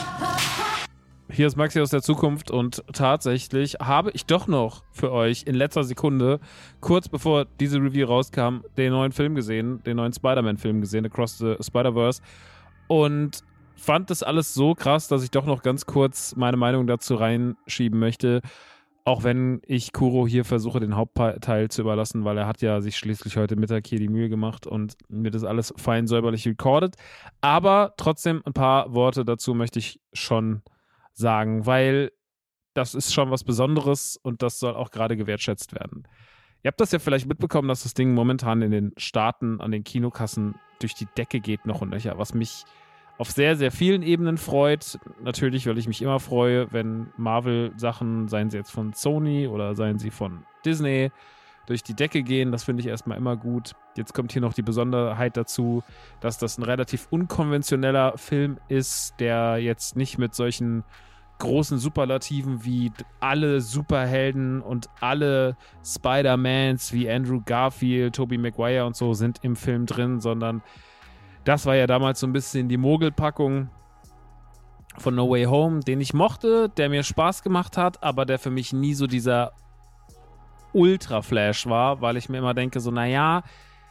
Hier ist Maxi aus der Zukunft und tatsächlich habe ich doch noch für euch in letzter Sekunde, kurz bevor diese Review rauskam, den neuen Film gesehen, den neuen Spider-Man-Film gesehen, Across the Spider-Verse. Und fand das alles so krass, dass ich doch noch ganz kurz meine Meinung dazu reinschieben möchte. Auch wenn ich Kuro hier versuche, den Hauptteil zu überlassen, weil er hat ja sich schließlich heute Mittag hier die Mühe gemacht und mir das alles fein säuberlich recorded. Aber trotzdem ein paar Worte dazu möchte ich schon sagen, weil das ist schon was Besonderes und das soll auch gerade gewertschätzt werden. Ihr habt das ja vielleicht mitbekommen, dass das Ding momentan in den Staaten an den Kinokassen durch die Decke geht noch und nöcher, was mich auf sehr, sehr vielen Ebenen freut. Natürlich, weil ich mich immer freue, wenn Marvel-Sachen, seien sie jetzt von Sony oder seien sie von Disney, durch die Decke gehen. Das finde ich erstmal immer gut. Jetzt kommt hier noch die Besonderheit dazu, dass das ein relativ unkonventioneller Film ist, der jetzt nicht mit solchen großen Superlativen wie alle Superhelden und alle Spider-Mans wie Andrew Garfield, Tobey Maguire und so sind im Film drin, sondern das war ja damals so ein bisschen die Mogelpackung von No Way Home, den ich mochte, der mir Spaß gemacht hat, aber der für mich nie so dieser Ultra-Flash war, weil ich mir immer denke, so naja,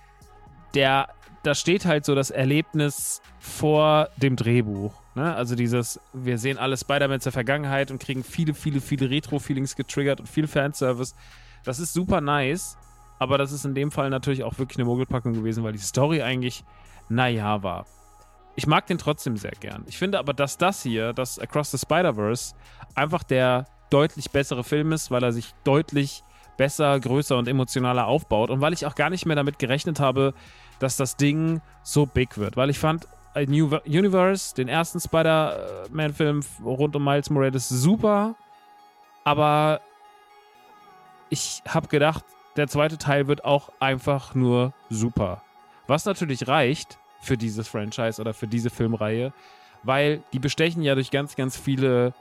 da steht halt so das Erlebnis vor dem Drehbuch. Ne? Also dieses, wir sehen alle Spider-Mans der Vergangenheit und kriegen viele Retro-Feelings getriggert und viel Fanservice. Das ist super nice, aber das ist in dem Fall natürlich auch wirklich eine Mogelpackung gewesen, weil die Story eigentlich naja war. Ich mag den trotzdem sehr gern. Ich finde aber, dass das hier, das Across the Spider-Verse, einfach der deutlich bessere Film ist, weil er sich deutlich besser, größer und emotionaler aufbaut und weil ich auch gar nicht mehr damit gerechnet habe, dass das Ding so big wird. Weil ich fand New Universe, den ersten Spider-Man-Film rund um Miles Morales, super, aber ich habe gedacht, der zweite Teil wird auch einfach nur super. Was natürlich reicht für dieses Franchise oder für diese Filmreihe, weil die bestechen ja durch ganz, ganz viele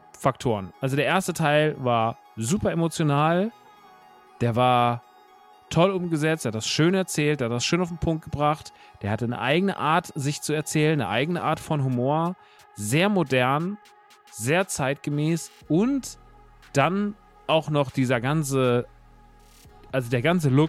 Faktoren. Also der erste Teil war super emotional, der war toll umgesetzt, er hat das schön erzählt, er hat das schön auf den Punkt gebracht. Der hatte eine eigene Art, sich zu erzählen, eine eigene Art von Humor. Sehr modern, sehr zeitgemäß und dann auch noch der ganze Look,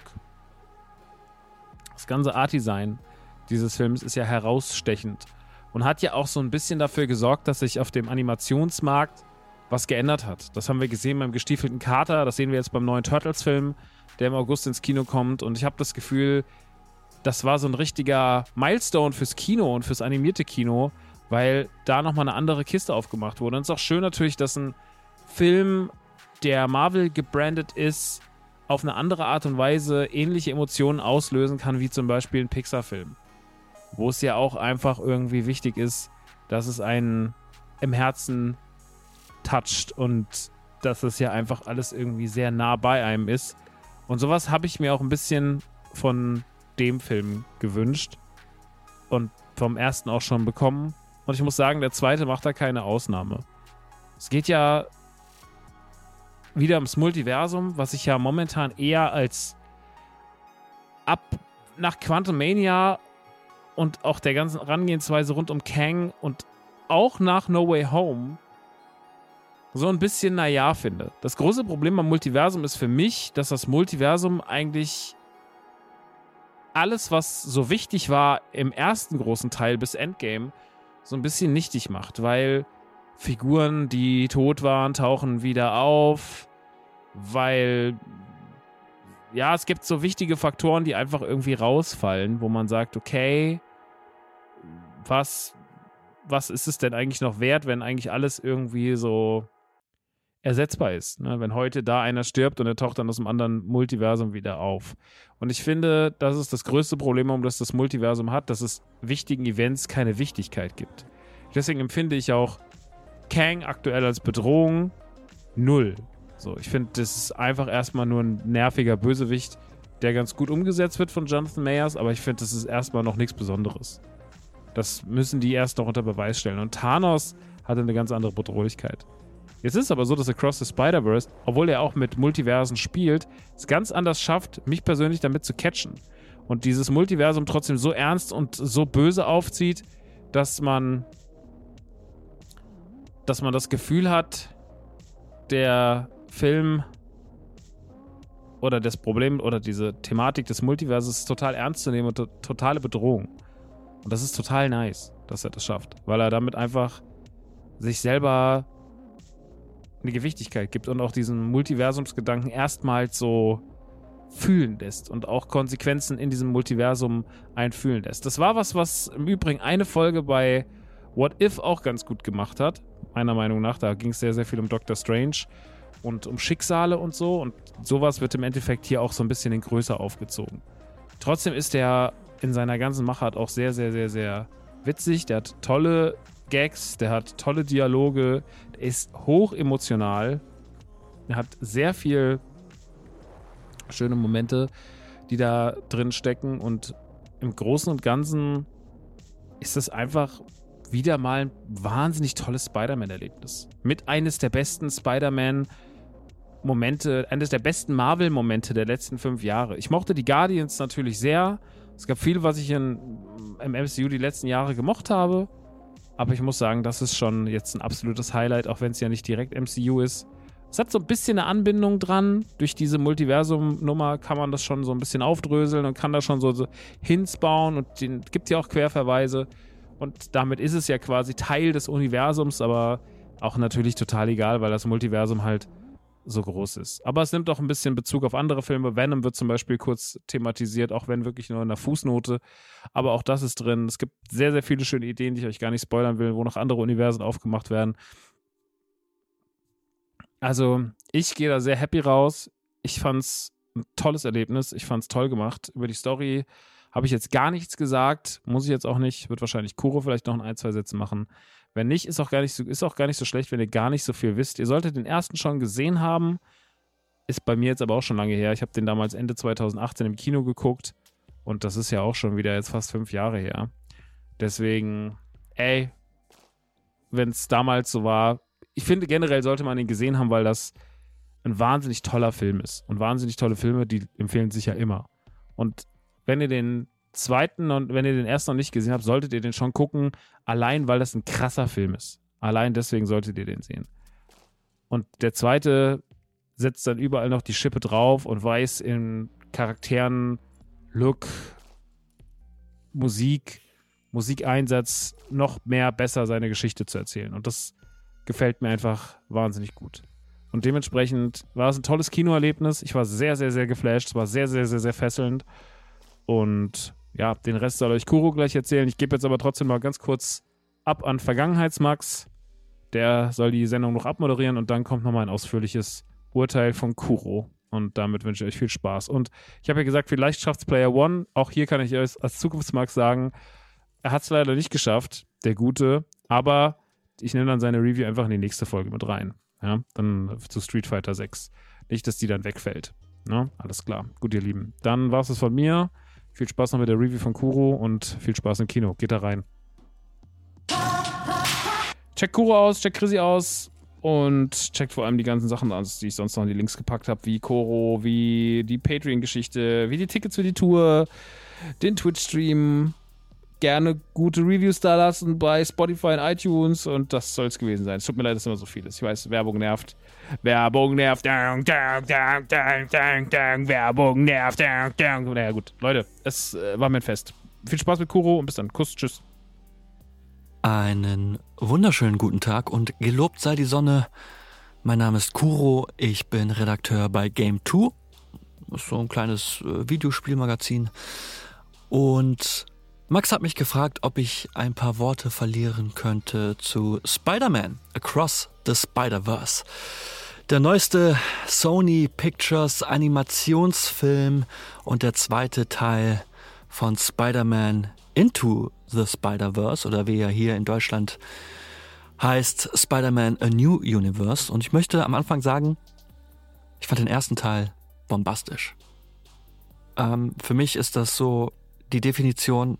das ganze Art-Design dieses Films ist ja herausstechend und hat ja auch so ein bisschen dafür gesorgt, dass sich auf dem Animationsmarkt was geändert hat. Das haben wir gesehen beim gestiefelten Kater, das sehen wir jetzt beim neuen Turtles-Film, der im August ins Kino kommt und ich habe das Gefühl, das war so ein richtiger Milestone fürs Kino und fürs animierte Kino, weil da nochmal eine andere Kiste aufgemacht wurde. Und es ist auch schön natürlich, dass ein Film, der Marvel gebrandet ist, auf eine andere Art und Weise ähnliche Emotionen auslösen kann, wie zum Beispiel ein Pixar-Film. Wo es ja auch einfach irgendwie wichtig ist, dass es einen im Herzen toucht und dass es ja einfach alles irgendwie sehr nah bei einem ist. Und sowas habe ich mir auch ein bisschen von dem Film gewünscht und vom ersten auch schon bekommen. Und ich muss sagen, der zweite macht da keine Ausnahme. Es geht ja wieder ums Multiversum, was ich ja momentan eher als nach Quantumania und auch der ganzen Herangehensweise rund um Kang und auch nach No Way Home so ein bisschen naja finde. Das große Problem am Multiversum ist für mich, dass das Multiversum eigentlich alles, was so wichtig war im ersten großen Teil bis Endgame, so ein bisschen nichtig macht, weil Figuren, die tot waren, tauchen wieder auf, weil ja, es gibt so wichtige Faktoren, die einfach irgendwie rausfallen, wo man sagt, okay, was ist es denn eigentlich noch wert, wenn eigentlich alles irgendwie so ersetzbar ist, ne? Wenn heute da einer stirbt und er taucht dann aus einem anderen Multiversum wieder auf. Und ich finde, das ist das größte Problem, um das Multiversum hat, dass es wichtigen Events keine Wichtigkeit gibt. Deswegen empfinde ich auch Kang aktuell als Bedrohung 0. So, ich finde, das ist einfach erstmal nur ein nerviger Bösewicht, der ganz gut umgesetzt wird von Jonathan Mayers, aber ich finde, das ist erstmal noch nichts Besonderes. Das müssen die erst noch unter Beweis stellen. Und Thanos hatte eine ganz andere Bedrohlichkeit. Jetzt ist es aber so, dass Across the Spider-Verse, obwohl er auch mit Multiversen spielt, es ganz anders schafft, mich persönlich damit zu catchen. Und dieses Multiversum trotzdem so ernst und so böse aufzieht, dass man das Gefühl hat, der Film oder das Problem oder diese Thematik des Multiverses ist total ernst zu nehmen und totale Bedrohung. Und das ist total nice, dass er das schafft, weil er damit einfach sich selber eine Gewichtigkeit gibt und auch diesen Multiversumsgedanken erstmals so fühlen lässt und auch Konsequenzen in diesem Multiversum einfühlen lässt. Das war was im Übrigen eine Folge bei What If auch ganz gut gemacht hat, meiner Meinung nach. Da ging es sehr, sehr viel um Doctor Strange und um Schicksale und so. Und sowas wird im Endeffekt hier auch so ein bisschen in Größe aufgezogen. Trotzdem ist der in seiner ganzen Machart auch sehr, sehr, sehr, sehr witzig. Der hat tolle Gags, der hat tolle Dialoge, der ist hoch emotional. Er hat sehr viel schöne Momente, die da drin stecken. Und im Großen und Ganzen ist das einfach wieder mal ein wahnsinnig tolles Spider-Man-Erlebnis. Mit eines der besten Spider-Man-Momente, eines der besten Marvel-Momente der letzten 5 Jahre. Ich mochte die Guardians natürlich sehr. Es gab viel, was ich im MCU die letzten Jahre gemocht habe. Aber ich muss sagen, das ist schon jetzt ein absolutes Highlight, auch wenn es ja nicht direkt MCU ist. Es hat so ein bisschen eine Anbindung dran. Durch diese Multiversum-Nummer kann man das schon so ein bisschen aufdröseln und kann da schon so Hints bauen und es gibt ja auch Querverweise. Und damit ist es ja quasi Teil des Universums, aber auch natürlich total egal, weil das Multiversum halt so groß ist. Aber es nimmt auch ein bisschen Bezug auf andere Filme. Venom wird zum Beispiel kurz thematisiert, auch wenn wirklich nur in der Fußnote. Aber auch das ist drin. Es gibt sehr, sehr viele schöne Ideen, die ich euch gar nicht spoilern will, wo noch andere Universen aufgemacht werden. Also, ich gehe da sehr happy raus. Ich fand's ein tolles Erlebnis. Ich fand's toll gemacht. Über die Story habe ich jetzt gar nichts gesagt. Muss ich jetzt auch nicht. Wird wahrscheinlich Kuro vielleicht noch in 1, 2 Sätzen machen. Wenn nicht, ist auch gar nicht so schlecht, wenn ihr gar nicht so viel wisst. Ihr solltet den ersten schon gesehen haben. Ist bei mir jetzt aber auch schon lange her. Ich habe den damals Ende 2018 im Kino geguckt. Und das ist ja auch schon wieder jetzt fast 5 Jahre her. Deswegen, wenn es damals so war, ich finde generell sollte man ihn gesehen haben, weil das ein wahnsinnig toller Film ist. Und wahnsinnig tolle Filme, die empfehlen sich ja immer. Und wenn ihr den zweiten und wenn ihr den ersten noch nicht gesehen habt, solltet ihr den schon gucken, allein weil das ein krasser Film ist. Allein deswegen solltet ihr den sehen. Und der zweite setzt dann überall noch die Schippe drauf und weiß in Charakteren, Look, Musikeinsatz noch mehr besser seine Geschichte zu erzählen. Und das gefällt mir einfach wahnsinnig gut. Und dementsprechend war es ein tolles Kinoerlebnis. Ich war sehr, sehr, sehr geflasht. Es war sehr, sehr, sehr, sehr fesselnd. Und ja, den Rest soll euch Kuro gleich erzählen. Ich gebe jetzt aber trotzdem mal ganz kurz ab an Vergangenheitsmax. Der soll die Sendung noch abmoderieren und dann kommt nochmal ein ausführliches Urteil von Kuro. Und damit wünsche ich euch viel Spaß. Und ich habe ja gesagt, vielleicht schafft es Player One. Auch hier kann ich euch als Zukunftsmax sagen, er hat es leider nicht geschafft, der Gute. Aber ich nehme dann seine Review einfach in die nächste Folge mit rein. Ja, dann zu Street Fighter 6. Nicht, dass die dann wegfällt. Ja, alles klar. Gut, ihr Lieben. Dann war es das von mir. Viel Spaß noch mit der Review von Kuro und viel Spaß im Kino. Geht da rein. Checkt Kuro aus, checkt Chrissy aus und checkt vor allem die ganzen Sachen aus, die ich sonst noch in die Links gepackt habe, wie Koro, wie die Patreon-Geschichte, wie die Tickets für die Tour, den Twitch-Stream. Gerne gute Reviews da lassen bei Spotify und iTunes und das soll es gewesen sein. Es tut mir leid, dass immer so viel ist. Ich weiß, Werbung nervt. Werbung nervt. Werbung nervt. Naja gut, Leute, es war mir ein Fest. Viel Spaß mit Kuro und bis dann. Kuss, tschüss.
Einen wunderschönen guten Tag und gelobt sei die Sonne. Mein Name ist Kuro, ich bin Redakteur bei Game2. Das ist so ein kleines Videospielmagazin. Und Max hat mich gefragt, ob ich ein paar Worte verlieren könnte zu Spider-Man Across the Spider-Verse. Der neueste Sony Pictures Animationsfilm und der zweite Teil von Spider-Man Into the Spider-Verse oder wie er hier in Deutschland heißt, Spider-Man A New Universe. Und ich möchte am Anfang sagen, ich fand den ersten Teil bombastisch. Für mich ist das so die Definition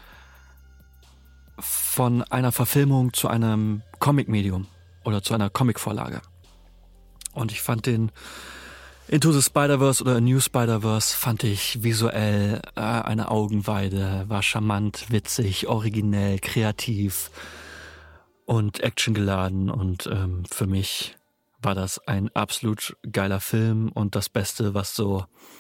von einer Verfilmung zu einem Comic-Medium oder zu einer Comic-Vorlage. Und ich fand den Into the Spider-Verse oder A New Spider-Verse fand ich visuell eine Augenweide, war charmant, witzig, originell, kreativ und actiongeladen und für mich war das ein absolut geiler Film und das Beste, was so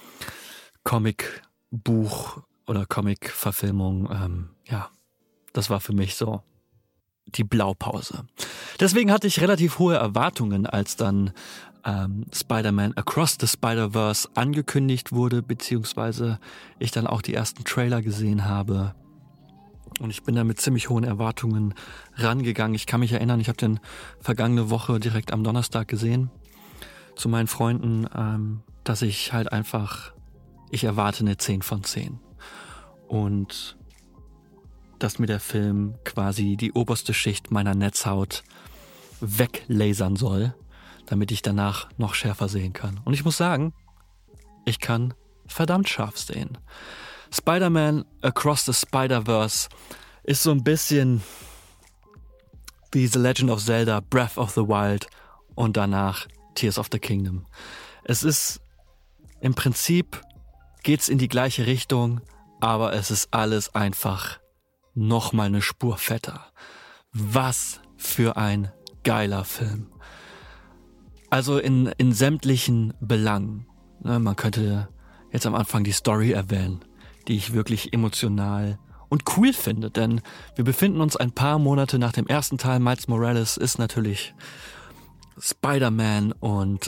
Comic-Buch oder Comic-Verfilmung, das war für mich so die Blaupause. Deswegen hatte ich relativ hohe Erwartungen, als dann Spider-Man Across the Spider-Verse angekündigt wurde, beziehungsweise ich dann auch die ersten Trailer gesehen habe. Und ich bin da mit ziemlich hohen Erwartungen rangegangen. Ich kann mich erinnern, ich habe den vergangene Woche direkt am Donnerstag gesehen zu meinen Freunden, dass ich halt einfach, ich erwarte eine 10 von 10. Und dass mir der Film quasi die oberste Schicht meiner Netzhaut weglasern soll, damit ich danach noch schärfer sehen kann. Und ich muss sagen, ich kann verdammt scharf sehen. Spider-Man Across the Spider-Verse ist so ein bisschen wie The Legend of Zelda, Breath of the Wild und danach Tears of the Kingdom. Es ist im Prinzip, geht's in die gleiche Richtung, aber es ist alles einfach nochmal eine Spur fetter. Was für ein geiler Film. Also in sämtlichen Belangen. Man könnte jetzt am Anfang die Story erwähnen, die ich wirklich emotional und cool finde, denn wir befinden uns ein paar Monate nach dem ersten Teil. Miles Morales ist natürlich Spider-Man und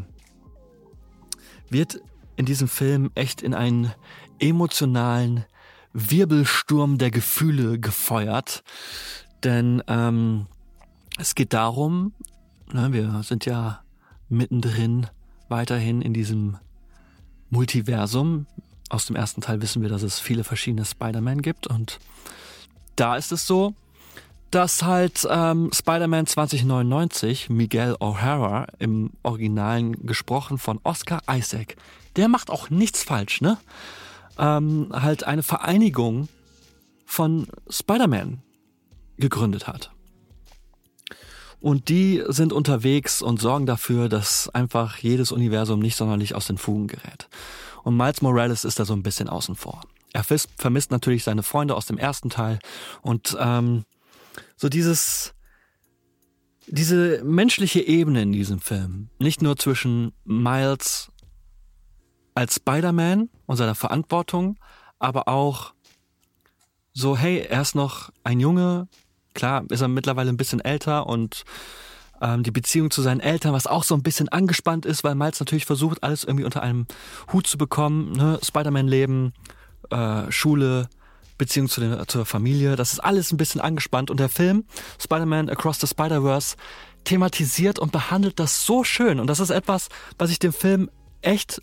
wird in diesem Film echt in einen emotionalen Wirbelsturm der Gefühle gefeuert, denn es geht darum, wir sind ja mittendrin weiterhin in diesem Multiversum. Aus dem ersten Teil wissen wir, dass es viele verschiedene Spider-Man gibt und da ist es so, dass halt Spider-Man 2099, Miguel O'Hara, im Originalen gesprochen von Oscar Isaac, der macht auch nichts falsch, ne? Halt eine Vereinigung von Spider-Man gegründet hat. Und die sind unterwegs und sorgen dafür, dass einfach jedes Universum nicht sonderlich aus den Fugen gerät. Und Miles Morales ist da so ein bisschen außen vor. Er vermisst natürlich seine Freunde aus dem ersten Teil und so diese menschliche Ebene in diesem Film, nicht nur zwischen Miles als Spider-Man und seiner Verantwortung, aber auch so, hey, er ist noch ein Junge, klar ist er mittlerweile ein bisschen älter und die Beziehung zu seinen Eltern, was auch so ein bisschen angespannt ist, weil Miles natürlich versucht, alles irgendwie unter einem Hut zu bekommen, ne? Spider-Man-Leben, Schule, Beziehung zur Familie, das ist alles ein bisschen angespannt und der Film Spider-Man Across the Spider-Verse thematisiert und behandelt das so schön und das ist etwas, was ich dem Film echt,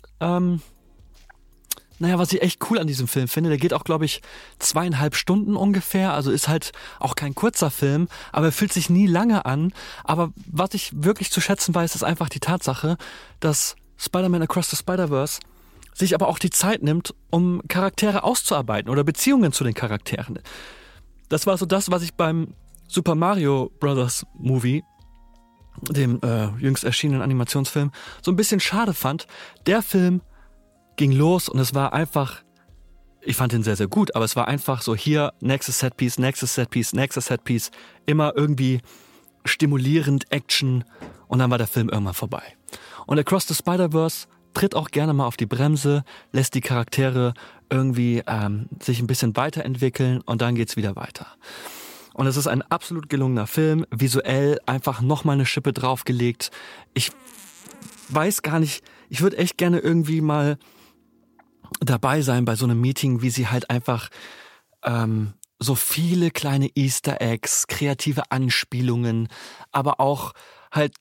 was ich echt cool an diesem Film finde. Der geht auch, glaube ich, 2,5 Stunden ungefähr, also ist halt auch kein kurzer Film, aber er fühlt sich nie lange an, aber was ich wirklich zu schätzen weiß, ist einfach die Tatsache, dass Spider-Man Across the Spider-Verse sich aber auch die Zeit nimmt, um Charaktere auszuarbeiten oder Beziehungen zu den Charakteren. Das war so das, was ich beim Super Mario Bros. Movie, dem jüngst erschienenen Animationsfilm, so ein bisschen schade fand. Der Film ging los und es war einfach, ich fand ihn sehr, sehr gut, aber es war einfach so hier, nächstes Setpiece, nächstes Setpiece, nächstes Setpiece, immer irgendwie stimulierend, Action und dann war der Film irgendwann vorbei. Und Across the Spider-Verse tritt auch gerne mal auf die Bremse, lässt die Charaktere irgendwie sich ein bisschen weiterentwickeln und dann geht's wieder weiter. Und es ist ein absolut gelungener Film, visuell einfach nochmal eine Schippe draufgelegt. Ich weiß gar nicht, ich würde echt gerne irgendwie mal dabei sein bei so einem Meeting, wie sie halt einfach so viele kleine Easter Eggs, kreative Anspielungen, aber auch halt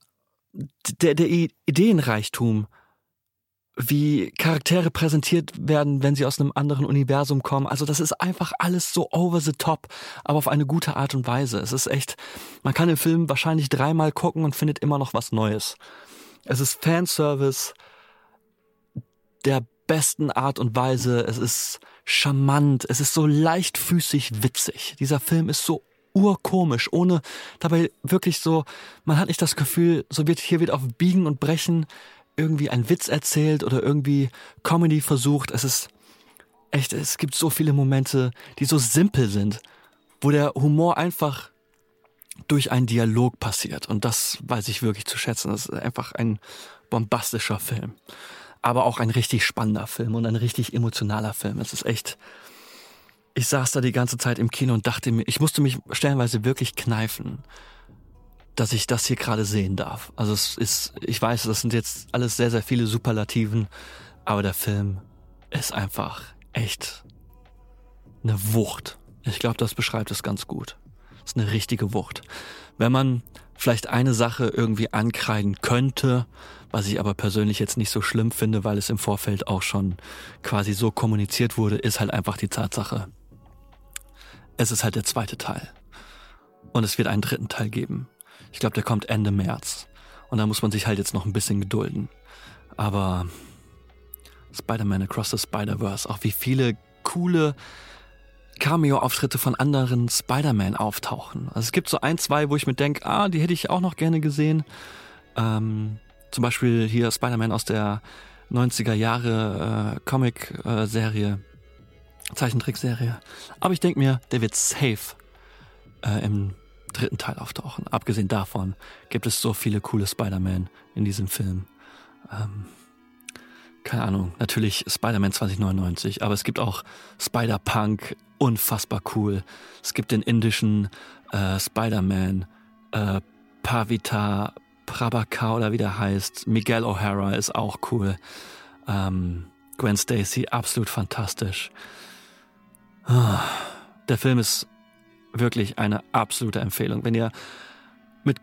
der Ideenreichtum, wie Charaktere präsentiert werden, wenn sie aus einem anderen Universum kommen. Also das ist einfach alles so over the top, aber auf eine gute Art und Weise. Es ist echt, man kann den Film wahrscheinlich 3-mal gucken und findet immer noch was Neues. Es ist Fanservice der besten Art und Weise. Es ist charmant. Es ist so leichtfüßig witzig. Dieser Film ist so urkomisch, ohne dabei wirklich so, man hat nicht das Gefühl, hier wird auf Biegen und Brechen irgendwie ein Witz erzählt oder irgendwie Comedy versucht. Es ist echt, es gibt so viele Momente, die so simpel sind, wo der Humor einfach durch einen Dialog passiert. Und das weiß ich wirklich zu schätzen. Das ist einfach ein bombastischer Film. Aber auch ein richtig spannender Film und ein richtig emotionaler Film. Es ist echt, ich saß da die ganze Zeit im Kino und dachte mir, ich musste mich stellenweise wirklich kneifen, dass ich das hier gerade sehen darf. Also es ist, ich weiß, das sind jetzt alles sehr, sehr viele Superlativen, aber der Film ist einfach echt eine Wucht. Ich glaube, das beschreibt es ganz gut. Es ist eine richtige Wucht. Wenn man vielleicht eine Sache irgendwie ankreiden könnte, was ich aber persönlich jetzt nicht so schlimm finde, weil es im Vorfeld auch schon quasi so kommuniziert wurde, ist halt einfach die Tatsache, es ist halt der zweite Teil. Und es wird einen dritten Teil geben. Ich glaube, der kommt Ende März. Und da muss man sich halt jetzt noch ein bisschen gedulden. Aber Spider-Man Across the Spider-Verse, auch wie viele coole Cameo-Auftritte von anderen Spider-Man auftauchen. Also es gibt so 1, 2, wo ich mir denke, die hätte ich auch noch gerne gesehen. Zum Beispiel hier Spider-Man aus der 90er Jahre Comic-Serie, Zeichentrickserie. Aber ich denke mir, der wird safe im dritten Teil auftauchen. Abgesehen davon gibt es so viele coole Spider-Man in diesem Film. Keine Ahnung, natürlich Spider-Man 2099, aber es gibt auch Spider-Punk, unfassbar cool. Es gibt den indischen Spider-Man, Pavita Prabhakar oder wie der heißt. Miguel O'Hara ist auch cool. Gwen Stacy, absolut fantastisch. Der Film ist wirklich eine absolute Empfehlung. Wenn ihr mit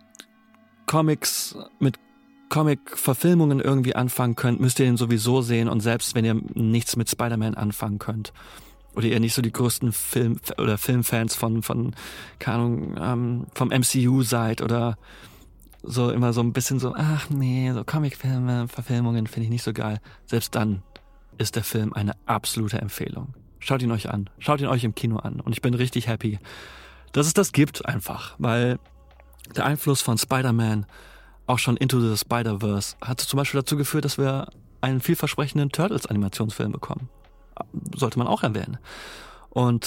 Comic-Verfilmungen irgendwie anfangen könnt, müsst ihr ihn sowieso sehen. Und selbst wenn ihr nichts mit Spider-Man anfangen könnt oder ihr nicht so die größten Filmfans von keine Ahnung, vom MCU seid oder so immer so ein bisschen so, so Comic-Filme, Verfilmungen finde ich nicht so geil. Selbst dann ist der Film eine absolute Empfehlung. Schaut ihn euch an. Schaut ihn euch im Kino an. Und ich bin richtig happy, dass es das gibt einfach. Weil der Einfluss von Spider-Man, auch schon Into the Spider-Verse, hat zum Beispiel dazu geführt, dass wir einen vielversprechenden Turtles-Animationsfilm bekommen. Sollte man auch erwähnen. Und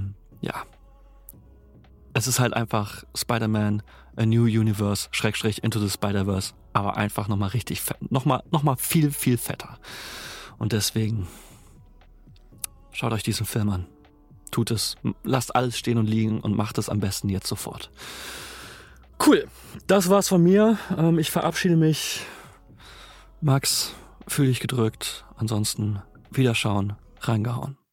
es ist halt einfach Spider-Man, A New Universe, / Into the Spider-Verse, aber einfach nochmal richtig fett, nochmal viel, viel fetter. Und deswegen schaut euch diesen Film an. Tut es, lasst alles stehen und liegen und macht es am besten jetzt sofort. Cool, das war's von mir. Ich verabschiede mich. Max, fühl dich gedrückt. Ansonsten Wiederschauen, reingehauen.